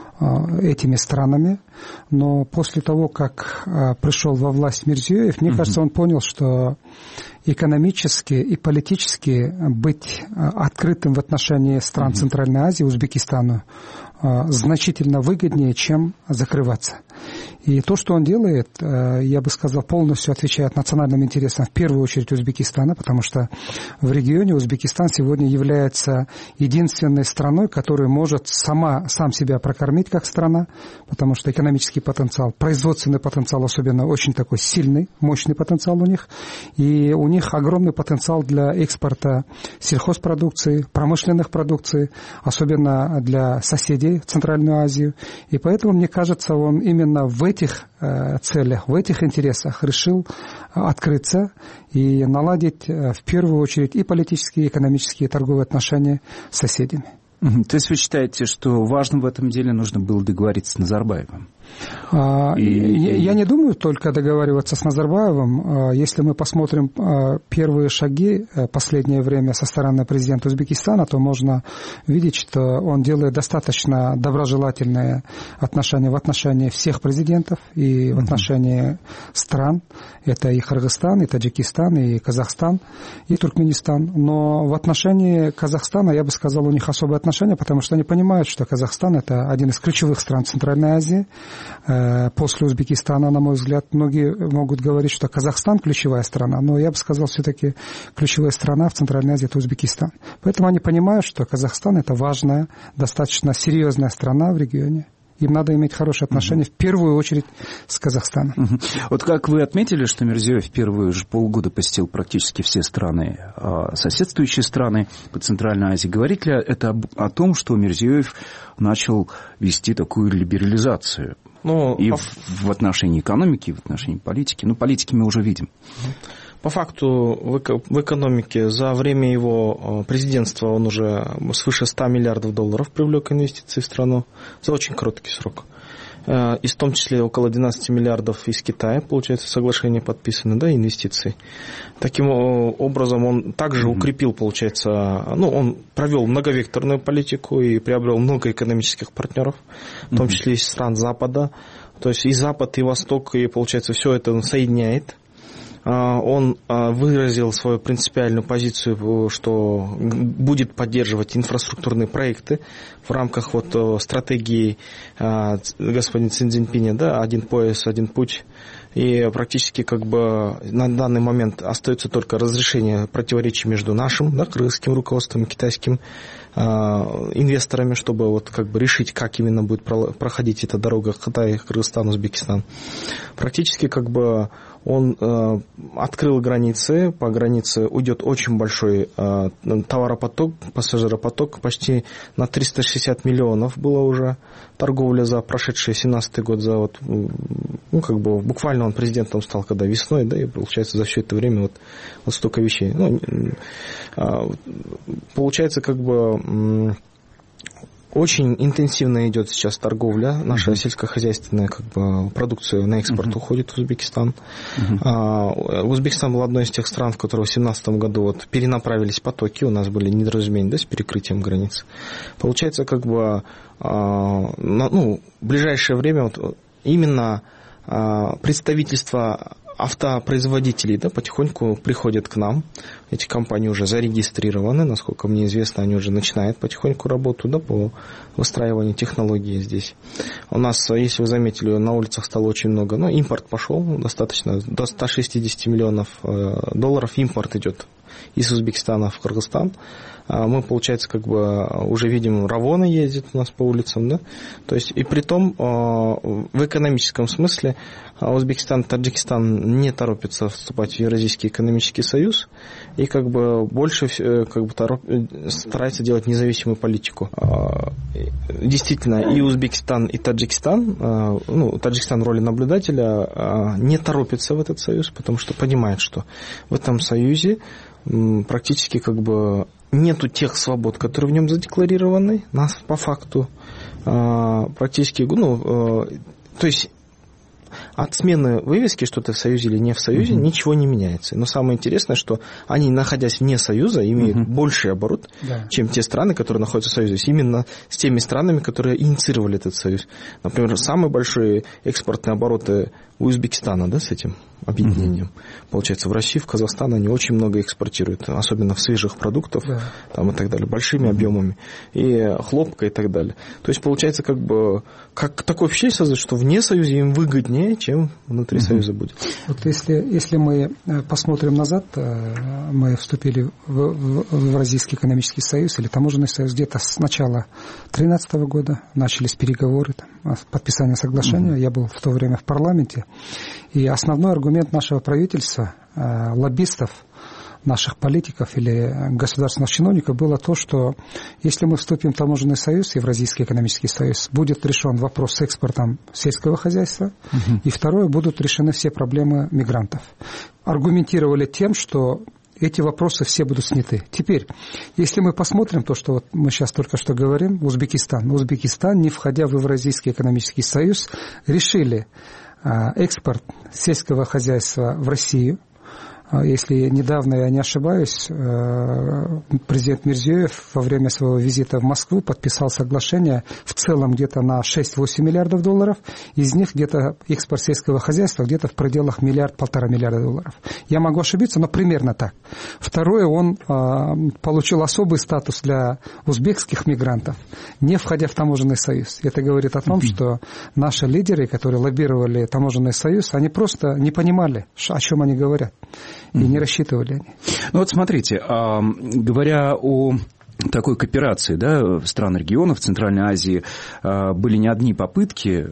этими странами. Но после того, как пришел во власть Мирзиёев, мне mm-hmm. кажется, он понял, что экономически и политически быть открытым в отношении стран mm-hmm. Центральной Азии, Узбекистану, значительно выгоднее, чем закрываться. И то, что он делает, я бы сказал, полностью отвечает национальным интересам, в первую очередь Узбекистана, потому что в регионе Узбекистан сегодня является единственной страной, которая может сама, сам себя прокормить как страна, потому что экономический потенциал, производственный потенциал особенно очень такой сильный, мощный потенциал у них, и у них огромный потенциал для экспорта сельхозпродукции, промышленных продукций, особенно для соседей в Центральную Азию. И поэтому, мне кажется, он именно в этих э, целях, в этих интересах решил открыться и наладить э, в первую очередь и политические, и экономические, и торговые отношения с соседями. То есть вы считаете, что важным в этом деле нужно было договориться с Назарбаевым? А, и... я, я не думаю только договариваться с Назарбаевым. Если мы посмотрим первые шаги последнее время со стороны президента Узбекистана, то можно видеть, что он делает достаточно доброжелательные отношения в отношении всех президентов и в отношении стран. Это и Кыргызстан, и Таджикистан, и Казахстан, и Туркменистан. Но в отношении Казахстана, я бы сказал, у них особое отношение, потому что они понимают, что Казахстан – это один из ключевых стран Центральной Азии. После Узбекистана, на мой взгляд, многие могут говорить, что Казахстан ключевая страна, но я бы сказал, все-таки ключевая страна в Центральной Азии – это Узбекистан. Поэтому они понимают, что Казахстан – это важная, достаточно серьезная страна в регионе. Им надо иметь хорошие отношения, uh-huh. в первую очередь, с Казахстаном. Uh-huh. Вот как вы отметили, что Мирзиёев в первые же полгода посетил практически все страны, соседствующие страны по Центральной Азии, говорит ли это об, о том, что Мирзиёев начал вести такую либерализацию? Ну, и по... в, в отношении экономики, и в отношении политики? Ну, политики мы уже видим. По факту в экономике за время его президентства он уже свыше ста миллиардов долларов привлек инвестиций в страну за очень короткий срок. и в том числе около двенадцать миллиардов из Китая, получается, соглашение подписано, да, инвестиций. Таким образом, он также mm-hmm. укрепил, получается, ну, он провел многовекторную политику и приобрел много экономических партнеров, в том числе из стран Запада. То есть и Запад, и Восток, и, получается, все это он соединяет. Он выразил свою принципиальную позицию, что будет поддерживать инфраструктурные проекты в рамках вот стратегии господина Си Цзиньпиня, да, один пояс, один путь. И практически как бы на данный момент остается только разрешение противоречий между нашим, да, кыргызским руководством и китайским э, инвесторами, чтобы вот как бы решить, как именно будет проходить эта дорога Китай, Кыргызстан, Узбекистан. Практически как бы он э, открыл границы, по границе уйдет очень большой э, товаропоток, пассажиропоток, почти на триста шестьдесят миллионов было уже торговля за прошедший семнадцатый год, за вот, ну, как бы буквально он президентом стал когда весной, да, и получается за все это время вот, вот столько вещей. Ну, э, получается как бы... Очень интенсивно идет сейчас торговля. Наша uh-huh. сельскохозяйственная как бы, продукция на экспорт uh-huh. уходит в Узбекистан. Uh-huh. А, Узбекистан был одной из тех стран, в которые в две тысячи семнадцатом году вот, перенаправились потоки, у нас были недоразумения, да, с перекрытием границ. Получается, как бы, а, на, ну, в ближайшее время вот, именно а, представительство автопроизводителей, да, потихоньку приходят к нам. Эти компании уже зарегистрированы, насколько мне известно, они уже начинают потихоньку работу, да, по выстраиванию технологии здесь. У нас, если вы заметили, на улицах стало очень много, ну, импорт пошел достаточно, до ста шестидесяти миллионов долларов импорт идет из Узбекистана в Кыргызстан. Мы, получается, как бы уже видим, Равоны ездят у нас по улицам, да, то есть, и при том, в экономическом смысле, Узбекистан и Таджикистан не торопятся вступать в Евразийский экономический союз и как бы больше как бы, тороп... стараются делать независимую политику. Действительно, и Узбекистан, и Таджикистан, ну, Таджикистан в роли наблюдателя, не торопятся в этот союз, потому что понимают, что в этом союзе практически как бы нету тех свобод, которые в нем задекларированы, нас по факту практически, ну, то есть от смены вывески, что ты в Союзе или не в Союзе, mm-hmm. ничего не меняется. Но самое интересное, что они, находясь вне Союза, имеют mm-hmm. больший оборот, yeah. чем те страны, которые находятся в Союзе. Именно с теми странами, которые инициировали этот Союз. Например, самые большие экспортные обороты у Узбекистана, да, с этим объединением. Mm-hmm. Получается, в Россию, в Казахстан они очень много экспортируют, особенно в свежих продуктов yeah. там, и так далее, большими mm-hmm. объемами, и хлопка и так далее. То есть, получается, как бы, как такое впечатление создать, что вне Союза им выгоднее, чем внутри mm-hmm. Союза будет. Вот если, если мы посмотрим назад, мы вступили в, в, в Евразийский экономический союз или таможенный союз где-то с начала две тысячи тринадцатого года, начались переговоры, там, подписание соглашения, mm-hmm. я был в то время в парламенте, и основной аргумент нашего правительства, лоббистов, наших политиков или государственных чиновников было то, что если мы вступим в таможенный союз, Евразийский экономический союз, будет решен вопрос с экспортом сельского хозяйства, угу. и второе, будут решены все проблемы мигрантов. Аргументировали тем, что эти вопросы все будут сняты. Теперь, если мы посмотрим то, что вот мы сейчас только что говорим, Узбекистан. Узбекистан, не входя в Евразийский экономический союз, решили экспорт сельского хозяйства в Россию. Если недавно, я не ошибаюсь, президент Мирзиёев во время своего визита в Москву подписал соглашение в целом где-то на шесть-восемь миллиардов долларов, из них где-то экспорт сельского хозяйства где-то в пределах миллиард-полтора миллиарда долларов. Я могу ошибиться, но примерно так. Второе, он получил особый статус для узбекских мигрантов, не входя в таможенный союз. Это говорит о том, mm-hmm. что наши лидеры, которые лоббировали таможенный союз, они просто не понимали, о чем они говорят. И не рассчитывали они. Ну вот смотрите, говоря о такой кооперации, да, стран регионов Центральной Азии, были не одни попытки,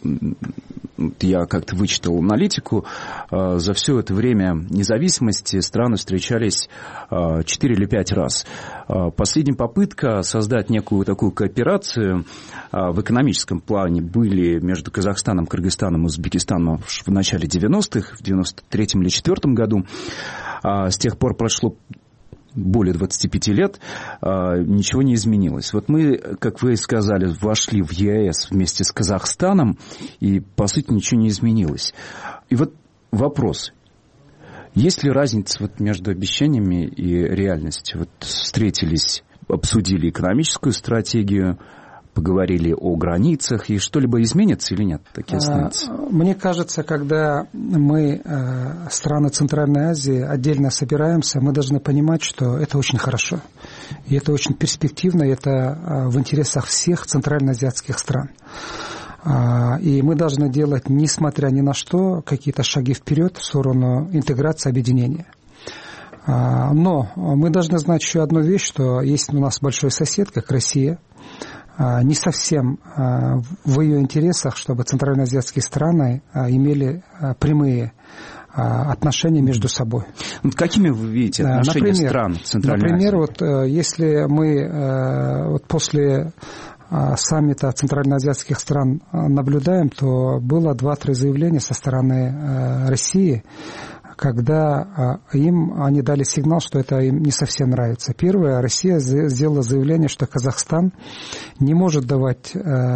я как-то вычитал аналитику, за все это время независимости страны встречались четыре или пять раз. Последняя попытка создать некую такую кооперацию в экономическом плане были между Казахстаном, Кыргызстаном и Узбекистаном в начале девяностых, в девяносто третьем или девяносто четвёртом году. С тех пор прошло более двадцати пяти лет ничего не изменилось. Вот мы, как вы сказали, вошли в ЕАЭС вместе с Казахстаном, и, по сути, ничего не изменилось. И вот вопрос. Есть ли разница вот между обещаниями и реальностью? Вот встретились, обсудили экономическую стратегию, поговорили о границах, и что-либо изменится или нет? Такие останутся. Мне кажется, когда мы, страны Центральной Азии, отдельно собираемся, мы должны понимать, что это очень хорошо. И это очень перспективно, и это в интересах всех центральноазиатских стран. И мы должны делать, несмотря ни на что, какие-то шаги вперед в сторону интеграции, объединения. Но мы должны знать еще одну вещь, что есть у нас большой сосед, как Россия. Не совсем в ее интересах, чтобы центральноазиатские страны имели прямые отношения между собой. Вот какими вы видите отношения например, стран Центральной например, Азии? Например, вот если мы вот после саммита центральноазиатских стран наблюдаем, то было два-три заявления со стороны России, когда им они дали сигнал, что это им не совсем нравится. Первое, Россия сделала заявление, что Казахстан не может давать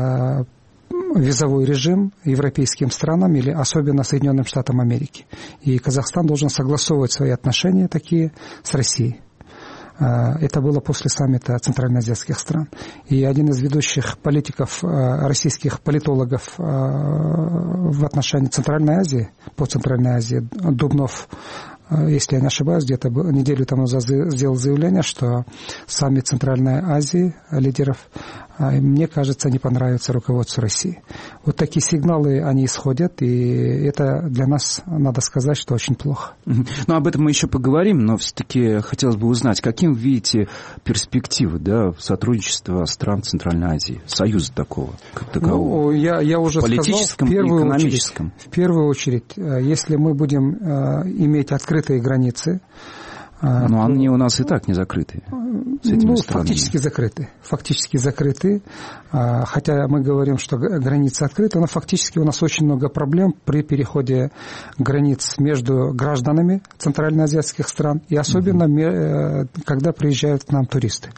визовой режим европейским странам или особенно Соединенным Штатам Америки. И Казахстан должен согласовывать свои отношения такие с Россией. Это было после саммита центральноазиатских стран. И один из ведущих политиков, российских политологов в отношении Центральной Азии, по Центральной Азии, Дубнов, если я не ошибаюсь, где-то неделю тому назад сделал заявление, что саммит Центральной Азии лидеров, мне кажется, не понравится руководству России. Вот такие сигналы, они исходят, и это для нас, надо сказать, что очень плохо. Ну, об этом мы еще поговорим, но все-таки хотелось бы узнать, каким видите перспективы, да, сотрудничества стран Центральной Азии, союза такого, как такового? Ну, я, я уже политическом сказал, в первую и экономическом. Очередь, в первую очередь, если мы будем иметь открытые границы, но они у нас и так не закрыты. С этими ну, странами. фактически закрыты. Фактически закрыты. Хотя мы говорим, что границы открыты, но фактически у нас очень много проблем при переходе границ между гражданами центральноазиатских стран и особенно, угу. когда приезжают к нам туристы.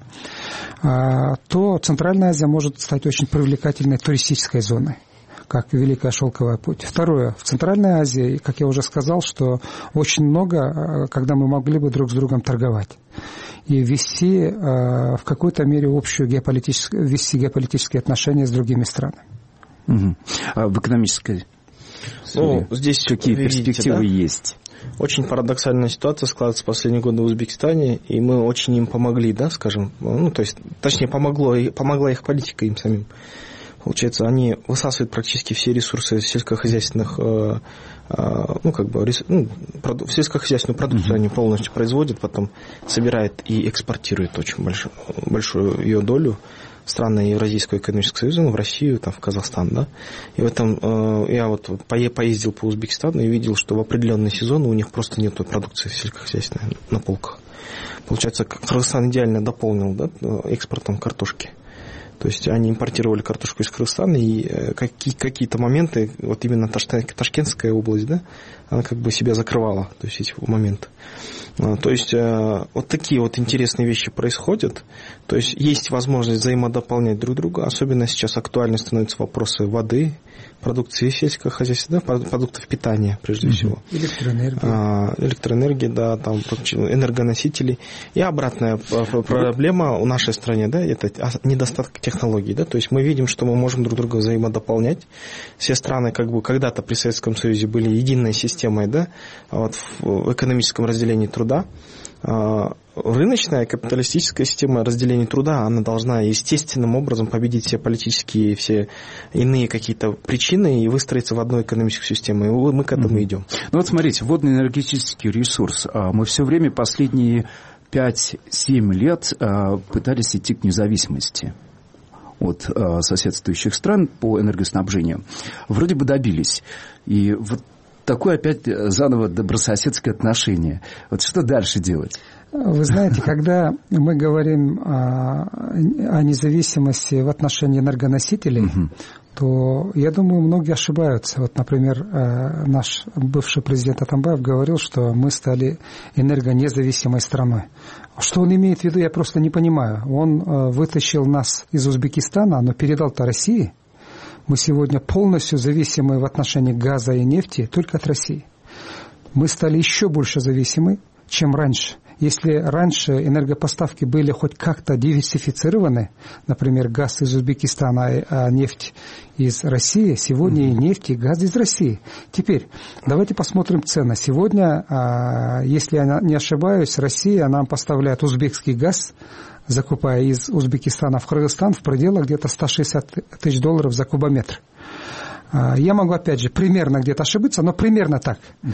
То Центральная Азия может стать очень привлекательной туристической зоной, как Великая Шелковая путь. Второе. В Центральной Азии, как я уже сказал, что очень много, когда мы могли бы друг с другом торговать и вести в какой-то мере общую геополитическую, вести геополитические отношения с другими странами. Угу. А в экономической сфере ну, здесь какие видите, перспективы да? есть? Очень парадоксальная ситуация складывается в последние годы в Узбекистане, и мы очень им помогли, да, скажем, ну, то есть, точнее, помогло, помогла их политика им самим. Получается, они высасывают практически все ресурсы сельскохозяйственных, ну, как бы, ну, сельскохозяйственную продукцию mm-hmm. они полностью производят, потом собирают и экспортируют очень большую, большую ее долю в страны Евразийского экономического союза, ну, в Россию, там, в Казахстан, да. И в этом я вот поездил по Узбекистану и видел, что в определенный сезон у них просто нет продукции сельскохозяйственной на полках. Получается, Кыргызстан идеально дополнил, да, экспортом картошки. То есть они импортировали картошку из Кыргызстана, и какие- какие-то моменты, вот именно Ташкентская область, да, она как бы себя закрывала, то есть эти моменты. То есть вот такие вот интересные вещи происходят. То есть есть возможность взаимодополнять друг друга. Особенно сейчас актуальны становятся вопросы воды, продукции сельского хозяйства, да, продуктов питания, прежде mm-hmm. всего. Электроэнергия. А, электроэнергия, да, там, энергоносители. И обратная проблема у нашей страны, да, это недостаток технологий, да, то есть мы видим, что мы можем друг друга взаимодополнять. Все страны, как бы, когда-то при Советском Союзе были единой системой, да, вот в экономическом разделении труда. Рыночная капиталистическая система разделения труда, она должна естественным образом победить все политические, все иные какие-то причины и выстроиться в одну экономическую систему. И мы к этому mm-hmm. идем. Ну вот смотрите, водный энергетический ресурс. Мы все время последние пять-семь лет пытались идти к независимости от соседствующих стран по энергоснабжению. Вроде бы добились. И вот такое опять заново добрососедское отношение. Вот что дальше делать? Вы знаете, когда мы говорим о, о независимости в отношении энергоносителей, угу. то, я думаю, многие ошибаются. Вот, например, наш бывший президент Атамбаев говорил, что мы стали энергонезависимой страной. Что он имеет в виду, я просто не понимаю. Он вытащил нас из Узбекистана, но передал-то России. Мы сегодня полностью зависимы в отношении газа и нефти только от России. Мы стали еще больше зависимы, чем раньше. Если раньше энергопоставки были хоть как-то диверсифицированы, например, газ из Узбекистана, а нефть из России, сегодня и нефть, и газ из России. Теперь давайте посмотрим цены. Сегодня, если я не ошибаюсь, Россия нам поставляет узбекский газ, закупая из Узбекистана в Кыргызстан в пределах где-то сто шестьдесят тысяч долларов за кубометр. Я могу, опять же, примерно где-то ошибиться, но примерно так. Uh-huh.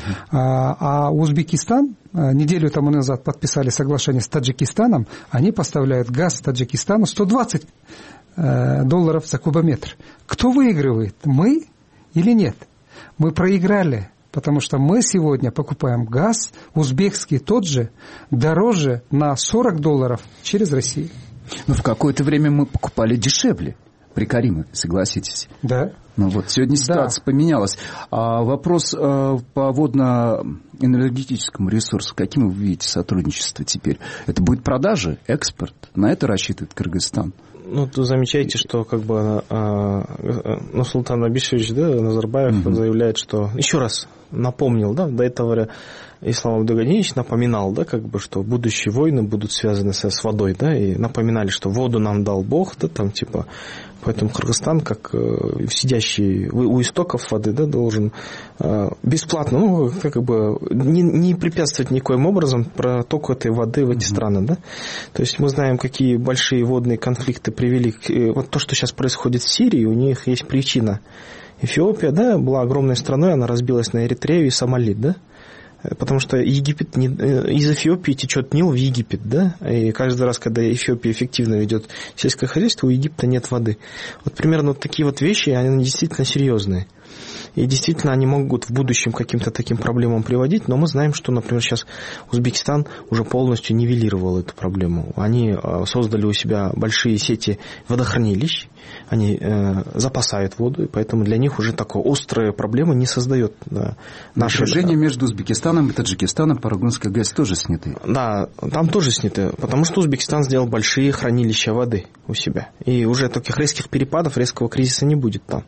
А Узбекистан, неделю тому назад подписали соглашение с Таджикистаном, они поставляют газ Таджикистану сто двадцать долларов за кубометр. Кто выигрывает, мы или нет? Мы проиграли, потому что мы сегодня покупаем газ, узбекский тот же, дороже на сорок долларов через Россию. Но в какое-то время мы покупали дешевле. При Кариме, согласитесь. Да. Ну вот, сегодня ситуация да. поменялась. А вопрос а, по водно-энергетическому ресурсу. Каким вы видите сотрудничество теперь? Это будет продажи, экспорт? На это рассчитывает Кыргызстан? Ну, тут замечаете, что как бы а, Нурсултан Абишевич, да, Назарбаев угу. заявляет, что еще раз напомнил, да, до этого Ислам Абдуганиевич напоминал, да, как бы, что будущие войны будут связаны с, с водой, да, и напоминали, что воду нам дал Бог, да, там типа, поэтому Кыргызстан, как э, сидящий у, у истоков воды, да, должен э, бесплатно, ну, как бы, не, не препятствовать никоим образом протоку этой воды в эти mm-hmm. страны, да. То есть мы знаем, какие большие водные конфликты привели к, э, вот то, что сейчас происходит в Сирии, у них есть причина. Эфиопия, да, была огромной страной, она разбилась на Эритрею и Сомали, да. Потому что Египет не, из Эфиопии течет Нил в Египет, да, и каждый раз, когда Эфиопия эффективно ведет сельское хозяйство, у Египта нет воды. Вот примерно вот такие вот вещи, они действительно серьезные. И действительно, они могут в будущем к каким-то таким проблемам приводить, но мы знаем, что, например, сейчас Узбекистан уже полностью нивелировал эту проблему. Они создали у себя большие сети водохранилищ, они э, запасают воду, и поэтому для них уже такой острой проблемы не создает. Да, наше... Напряжение между Узбекистаном и Таджикистаном по Аргунской ГЭС тоже сняты. Да, там тоже сняты, потому что Узбекистан сделал большие хранилища воды у себя. И уже таких резких перепадов, резкого кризиса не будет там.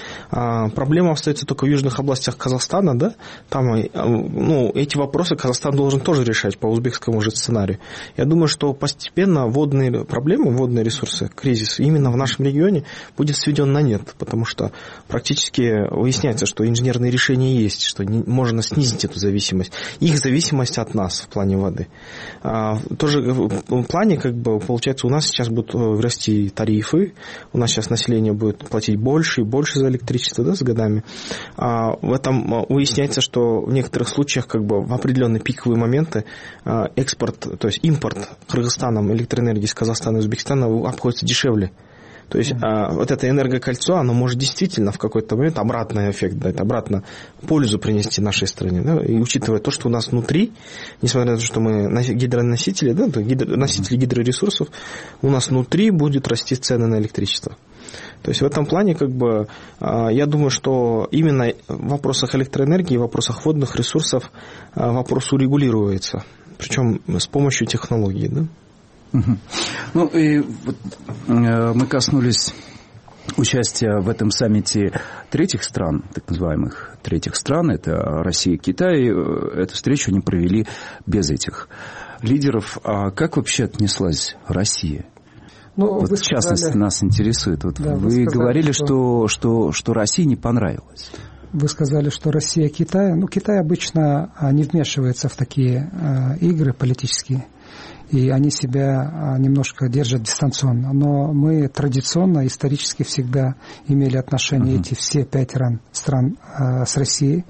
А проблема остается только в южных областях Казахстана, да, там, ну, эти вопросы Казахстан должен тоже решать по узбекскому же сценарию. Я думаю, что постепенно водные проблемы, водные ресурсы, кризис именно в нашем регионе будет сведен на нет, потому что практически выясняется, что инженерные решения есть, что можно снизить эту зависимость, их зависимость от нас в плане воды. А, тоже в плане, как бы, получается, у нас сейчас будут расти тарифы, у нас сейчас население будет платить больше и больше за электричество, да, с годами. А в этом выясняется, что в некоторых случаях, как бы, в определенные пиковые моменты экспорт, то есть импорт Кыргызстаном электроэнергии из Казахстана и Узбекистана обходится дешевле. То есть mm-hmm. вот это энергокольцо, оно может действительно в какой-то момент обратный эффект дать, обратно пользу принести нашей стране. Да? И учитывая то, что у нас внутри, несмотря на то, что мы гидроносители, да, гидро, носители гидроресурсов, у нас внутри будет расти цены на электричество. То есть в этом плане, как бы, я думаю, что именно в вопросах электроэнергии, в вопросах водных ресурсов вопрос урегулируется, причем с помощью технологий, да? Угу. Ну и вот, мы коснулись участия в этом саммите третьих стран, так называемых третьих стран, это Россия и Китай. Эту встречу они провели без этих лидеров. А как вообще отнеслась Россия? Ну, вот в частности, сказали... нас интересует. Вот да, вы, вы сказали, говорили, что... Что, что, что России не понравилось. Вы сказали, что Россия, Китай. Ну, Китай обычно не вмешивается в такие э, игры политические. И они себя немножко держат дистанционно. Но мы традиционно, исторически всегда имели отношения, uh-huh. эти все пять стран э, с Россией.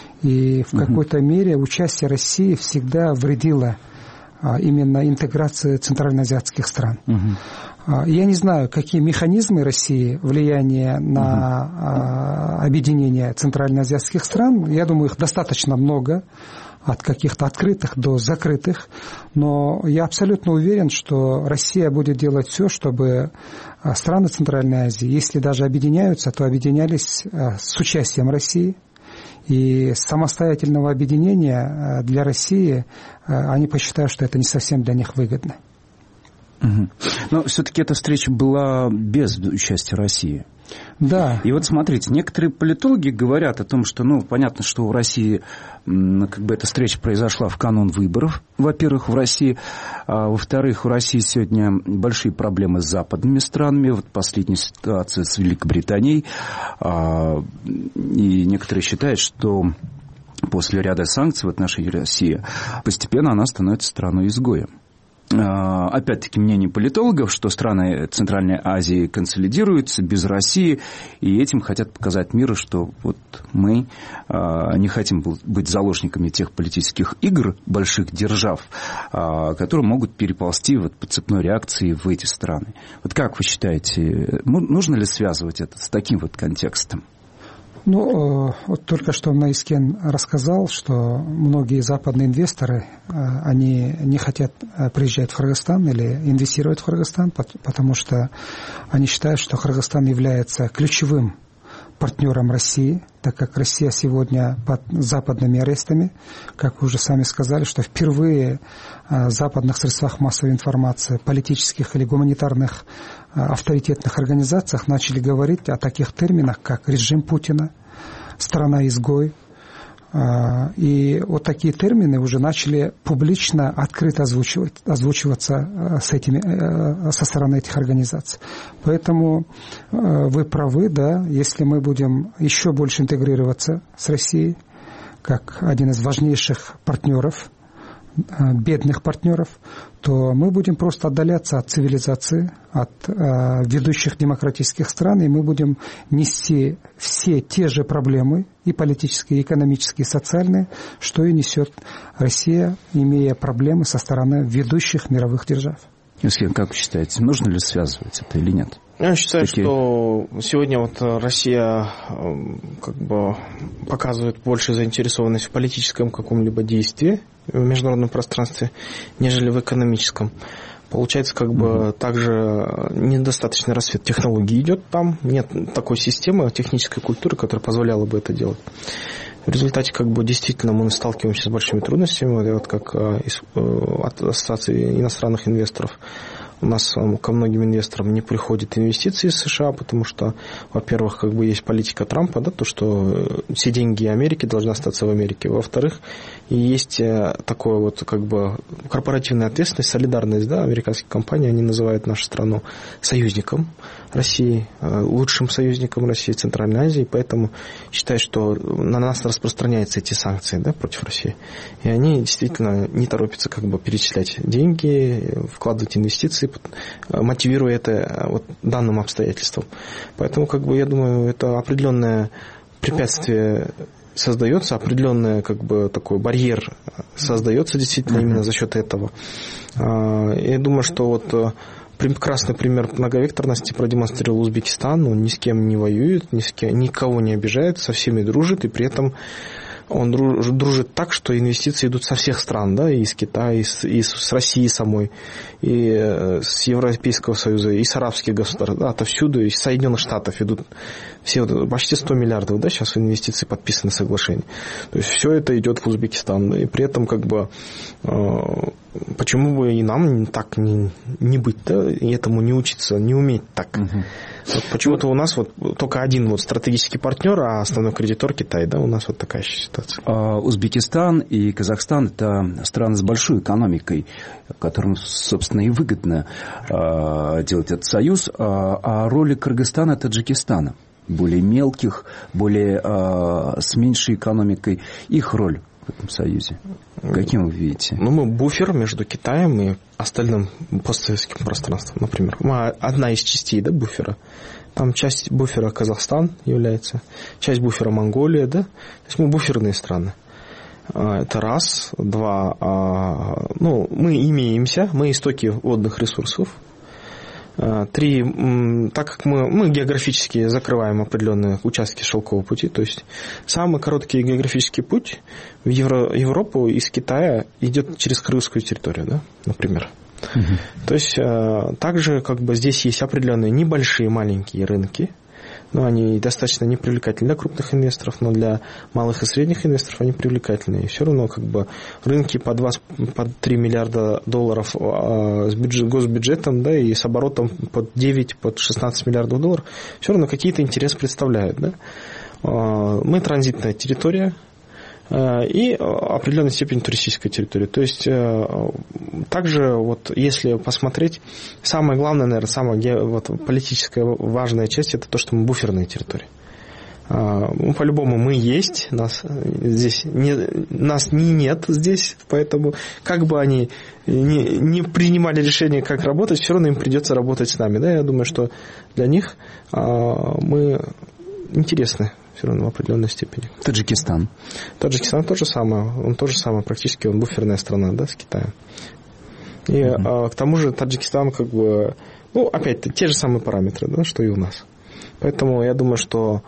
И в uh-huh. какой-то мере участие России всегда вредило а, именно интеграции центральноазиатских стран. Uh-huh. Я не знаю, какие механизмы России влияния на угу. объединение центральноазиатских стран. Я думаю, их достаточно много, от каких-то открытых до закрытых. Но я абсолютно уверен, что Россия будет делать все, чтобы страны Центральной Азии, если даже объединяются, то объединялись с участием России. И самостоятельного объединения для России они посчитают, что это не совсем для них выгодно. Угу. Но все-таки эта встреча была без участия России. Да. И вот смотрите, некоторые политологи говорят о том, что, ну, понятно, что у России, как бы, эта встреча произошла в канун выборов, во-первых, в России, а во-вторых, у России сегодня большие проблемы с западными странами, вот последняя ситуация с Великобританией, и некоторые считают, что после ряда санкций в отношении России постепенно она становится страной-изгоем. Опять-таки, мнение политологов, что страны Центральной Азии консолидируются без России, и этим хотят показать миру, что вот мы не хотим быть заложниками тех политических игр больших держав, которые могут переползти вот по цепной реакции в эти страны. Вот как вы считаете, нужно ли связывать это с таким вот контекстом? Ну, вот только что Наискен рассказал, что многие западные инвесторы, они не хотят приезжать в Кыргызстан или инвестировать в Кыргызстан, потому что они считают, что Кыргызстан является ключевым партнером России, так как Россия сегодня под западными арестами. Как вы уже сами сказали, что впервые в западных средствах массовой информации, политических или гуманитарных авторитетных организациях начали говорить о таких терминах, как режим Путина, страна-изгой. И вот такие термины уже начали публично, открыто озвучивать, озвучиваться с этими, со стороны этих организаций. Поэтому вы правы, да, если мы будем еще больше интегрироваться с Россией, как один из важнейших партнеров, бедных партнеров, то мы будем просто отдаляться от цивилизации, от э, ведущих демократических стран, и мы будем нести все те же проблемы, и политические, и экономические, и социальные, что и несет Россия, имея проблемы со стороны ведущих мировых держав. Наискен, как вы считаете, нужно ли связывать это или нет? Я считаю, Такие... что сегодня вот Россия как бы показывает большую заинтересованность в политическом каком-либо действии в международном пространстве, нежели в экономическом. Получается, как бы mm-hmm. также недостаточный расцвет технологий идет там, нет такой системы технической культуры, которая позволяла бы это делать. В результате, как бы, действительно мы сталкиваемся с большими трудностями, вот как от Ассоциации иностранных инвесторов. У нас ко многим инвесторам не приходят инвестиции из США, потому что, во-первых, как бы есть политика Трампа, да, то, что все деньги Америки должны остаться в Америке. Во-вторых, есть такое вот как бы корпоративная ответственность, солидарность, да, американские компании, они называют нашу страну союзником России, лучшим союзником России, Центральной Азии, поэтому считают, что на нас распространяются эти санкции, да, против России. И они действительно не торопятся как бы перечислять деньги, вкладывать инвестиции, мотивируя это вот данным обстоятельством. Поэтому, как бы, я думаю, это определенное препятствие создается, определенный как бы такой барьер создается действительно именно за счет этого. Я думаю, что вот прекрасный пример многовекторности продемонстрировал Узбекистан. Он ни с кем не воюет, ни с кем, никого не обижает, со всеми дружит, и при этом он дружит так, что инвестиции идут со всех стран, да, и из Китая, и с, и с России самой, и с Европейского Союза, и с арабских государств, да, отовсюду, и из Соединенных Штатов идут все, почти сто миллиардов, да, сейчас в инвестиции подписаны соглашения. То есть все это идет в Узбекистан, и при этом как бы почему бы и нам так не, не быть, да, и этому не учиться, не уметь так. Угу. Вот почему-то у нас вот только один вот стратегический партнер, а основной кредитор Китай, да, у нас вот такая ситуация. Узбекистан и Казахстан – это страны с большой экономикой, которым, собственно, и выгодно делать этот союз, а роли Кыргызстана и Таджикистана, более мелких, более с меньшей экономикой, их роль в этом союзе. Каким вы видите? Ну, мы буфер между Китаем и остальным постсоветским пространством, например. Мы одна из частей, да, буфера. Там часть буфера Казахстан является, часть буфера Монголия, да. То есть мы буферные страны. Это раз. Два. Ну, мы имеемся, мы истоки водных ресурсов. Три, так как мы, мы географически закрываем определенные участки шелкового пути, то есть самый короткий географический путь в Евро, Европу из Китая идет через крымскую территорию, да, например. Угу. То есть также как бы здесь есть определенные небольшие маленькие рынки, но они достаточно непривлекательны для крупных инвесторов, но для малых и средних инвесторов они привлекательны. И все равно как бы рынки по два по три миллиарда долларов с бюджет, госбюджетом, да, и с оборотом под девять под шестнадцать миллиардов долларов все равно какие-то интересы представляют. Да. Мы транзитная территория и определенной степени туристическая территория. То есть также вот если посмотреть, самое главное, наверное, самая вот, политическая важная часть — это то, что мы буферная территория. Ну, по-любому мы есть, нас здесь не, нас не нет здесь, поэтому как бы они не, не принимали решение, как работать, все равно им придется работать с нами. Да? Я думаю, что для них мы интересны все равно в определенной степени. Таджикистан. Таджикистан то же самое. Он то же самое, практически он буферная страна, да, с Китаем. И mm-hmm. а, к тому же Таджикистан как бы, ну, опять те же самые параметры, да, что и у нас. Поэтому я думаю, что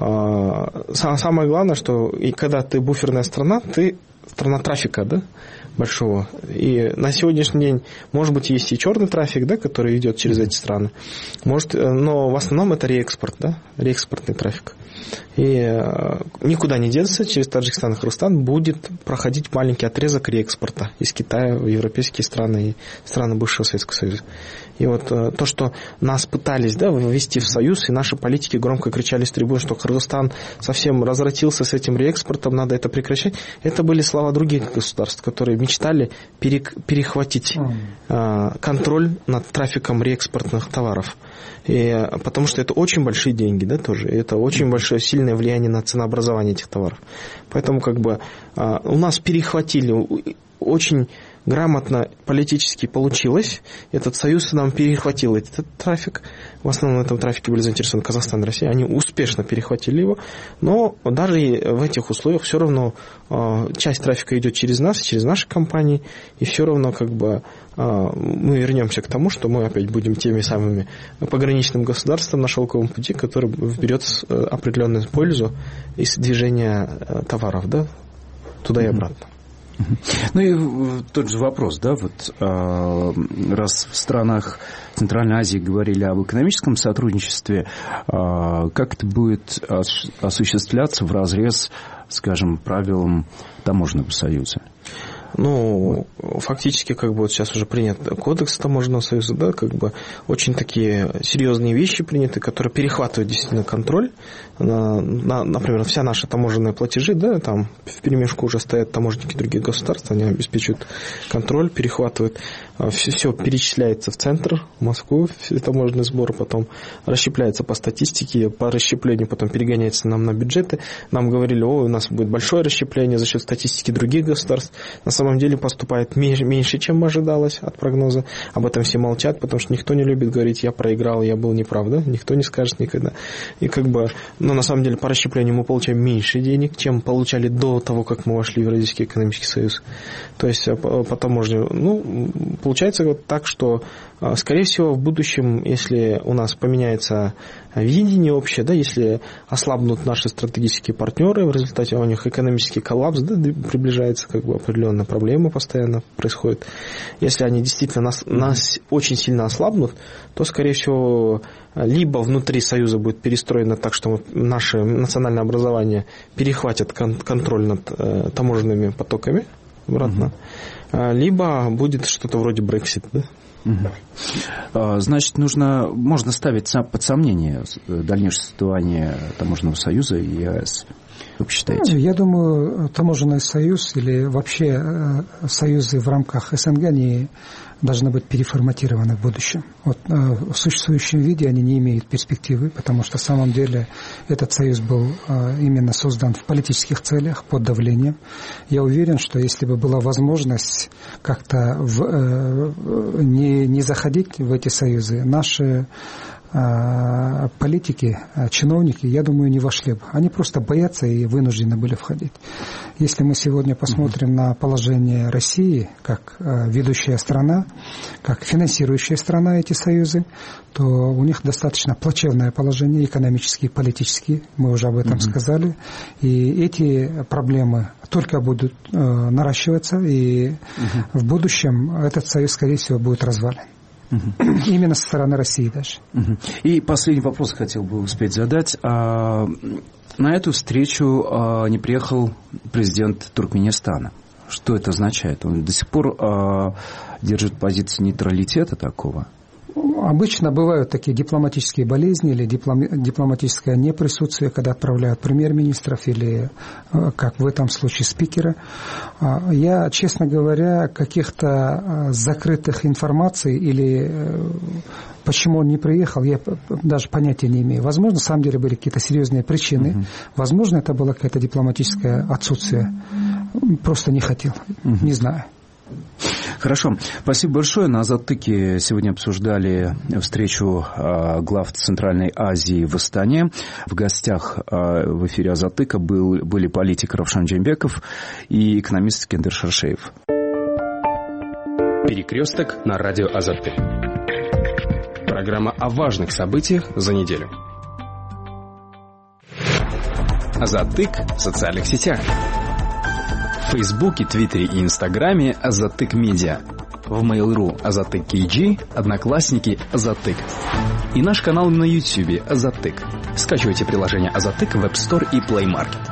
а, самое главное, что и когда ты буферная страна, ты страна трафика, да, большого. И на сегодняшний день, может быть, есть и черный трафик, да, который идет через эти страны. Может, но в основном это реэкспорт, да, реэкспортный трафик. И никуда не деться, через Таджикистан и Кыргызстан будет проходить маленький отрезок реэкспорта из Китая в европейские страны и страны бывшего Советского Союза. И вот то, что нас пытались, да, ввести в Союз, и наши политики громко кричали с трибун, что Кыргызстан совсем развратился с этим реэкспортом, надо это прекращать, это были слова других государств, которые мечтали перехватить контроль над трафиком реэкспортных товаров. И, потому что это очень большие деньги, да, тоже. И это очень большое, сильное влияние на ценообразование этих товаров. Поэтому как бы у нас перехватили, очень грамотно политически получилось. Этот союз нам перехватил этот трафик. В основном на этом трафике были заинтересованы Казахстан и Россия. Они успешно перехватили его. Но даже в этих условиях все равно часть трафика идет через нас, через наши компании. И все равно как бы мы вернемся к тому, что мы опять будем теми самыми пограничным государством на шелковом пути, который берет определенную пользу из движения товаров, да, туда и обратно. Ну и тот же вопрос, да, вот раз в странах Центральной Азии говорили об экономическом сотрудничестве, как это будет осуществляться вразрез, скажем, правилам Таможенного союза? Ну, фактически, как бы вот сейчас уже принят кодекс Таможенного союза, да, как бы очень такие серьезные вещи приняты, которые перехватывают действительно контроль. На, на, например, вся наши таможенные платежи, да, там в перемешку уже стоят таможенники других государств, они обеспечивают контроль, перехватывают. Все, все перечисляется в центр, в Москву, все таможенные сборы, потом расщепляется по статистике, по расщеплению потом перегоняется нам на бюджеты. Нам говорили, о, у нас будет большое расщепление за счет статистики других государств. На самом деле поступает меньше, чем ожидалось от прогноза. Об этом все молчат, потому что никто не любит говорить, я проиграл, я был неправ, да? Никто не скажет никогда. И как бы, но на самом деле по расщеплению мы получаем меньше денег, чем получали до того, как мы вошли в Евразийский экономический союз. То есть по, по таможне, ну, получается вот так, что, скорее всего, в будущем, если у нас поменяется видение общее, да, если ослабнут наши стратегические партнеры, в результате у них экономический коллапс, да, приближается, как бы определенная проблема постоянно происходит. Если они действительно нас, нас очень сильно ослабнут, то, скорее всего, либо внутри Союза будет перестроено так, что наше национальное образование перехватит кон- контроль над э, таможенными потоками обратно, mm-hmm. либо будет что-то вроде Brexit, да? Угу. Значит, нужно, можно ставить под сомнение дальнейшее существование Таможенного союза и ЕАЭС. Как вы считаете? Я думаю, Таможенный союз или вообще союзы в рамках СНГ, они должны быть переформатированы в будущем. Вот, в существующем виде они не имеют перспективы, потому что в самом деле этот союз был именно создан в политических целях, под давлением. Я уверен, что если бы была возможность как-то в, не, не заходить в эти союзы, наши политики, чиновники, я думаю, не вошли бы. Они просто боятся и вынуждены были входить. Если мы сегодня посмотрим на положение России как ведущая страна, как финансирующая страна эти союзы, то у них достаточно плачевное положение, экономические, политические, мы уже об этом mm-hmm. сказали. И эти проблемы только будут э, наращиваться, и mm-hmm. в будущем этот союз, скорее всего, будет развален. Uh-huh. Именно со стороны России даже. Uh-huh. И последний вопрос хотел бы успеть задать. А, на эту встречу а, не приехал президент Туркменистана. Что это означает? Он до сих пор а, держит позицию нейтралитета такого? Обычно бывают такие дипломатические болезни или диплом... дипломатическое неприсутствие, когда отправляют премьер-министров или, как в этом случае, спикера. Я, честно говоря, каких-то закрытых информаций или почему он не приехал, я даже понятия не имею. Возможно, на самом деле были какие-то серьезные причины. Uh-huh. Возможно, это было какое-то дипломатическое отсутствие. Просто не хотел. Uh-huh. Не знаю. Хорошо. Спасибо большое. На «Затыке» сегодня обсуждали встречу глав Центральной Азии в Астане. В гостях в эфире «Затыка» был, были политик Равшан Джембеков и экономист Искендер Шаршеев. Перекресток на радио «Азатык». Программа о важных событиях за неделю. «Азатык» в социальных сетях. В Фейсбуке, Твиттере и Инстаграме Азатык Медиа. В Mail.ru Азатык кей джи, Одноклассники Азатык. И наш канал на Ютьюбе Азатык. Скачивайте приложение Азатык в App Store и Play Market.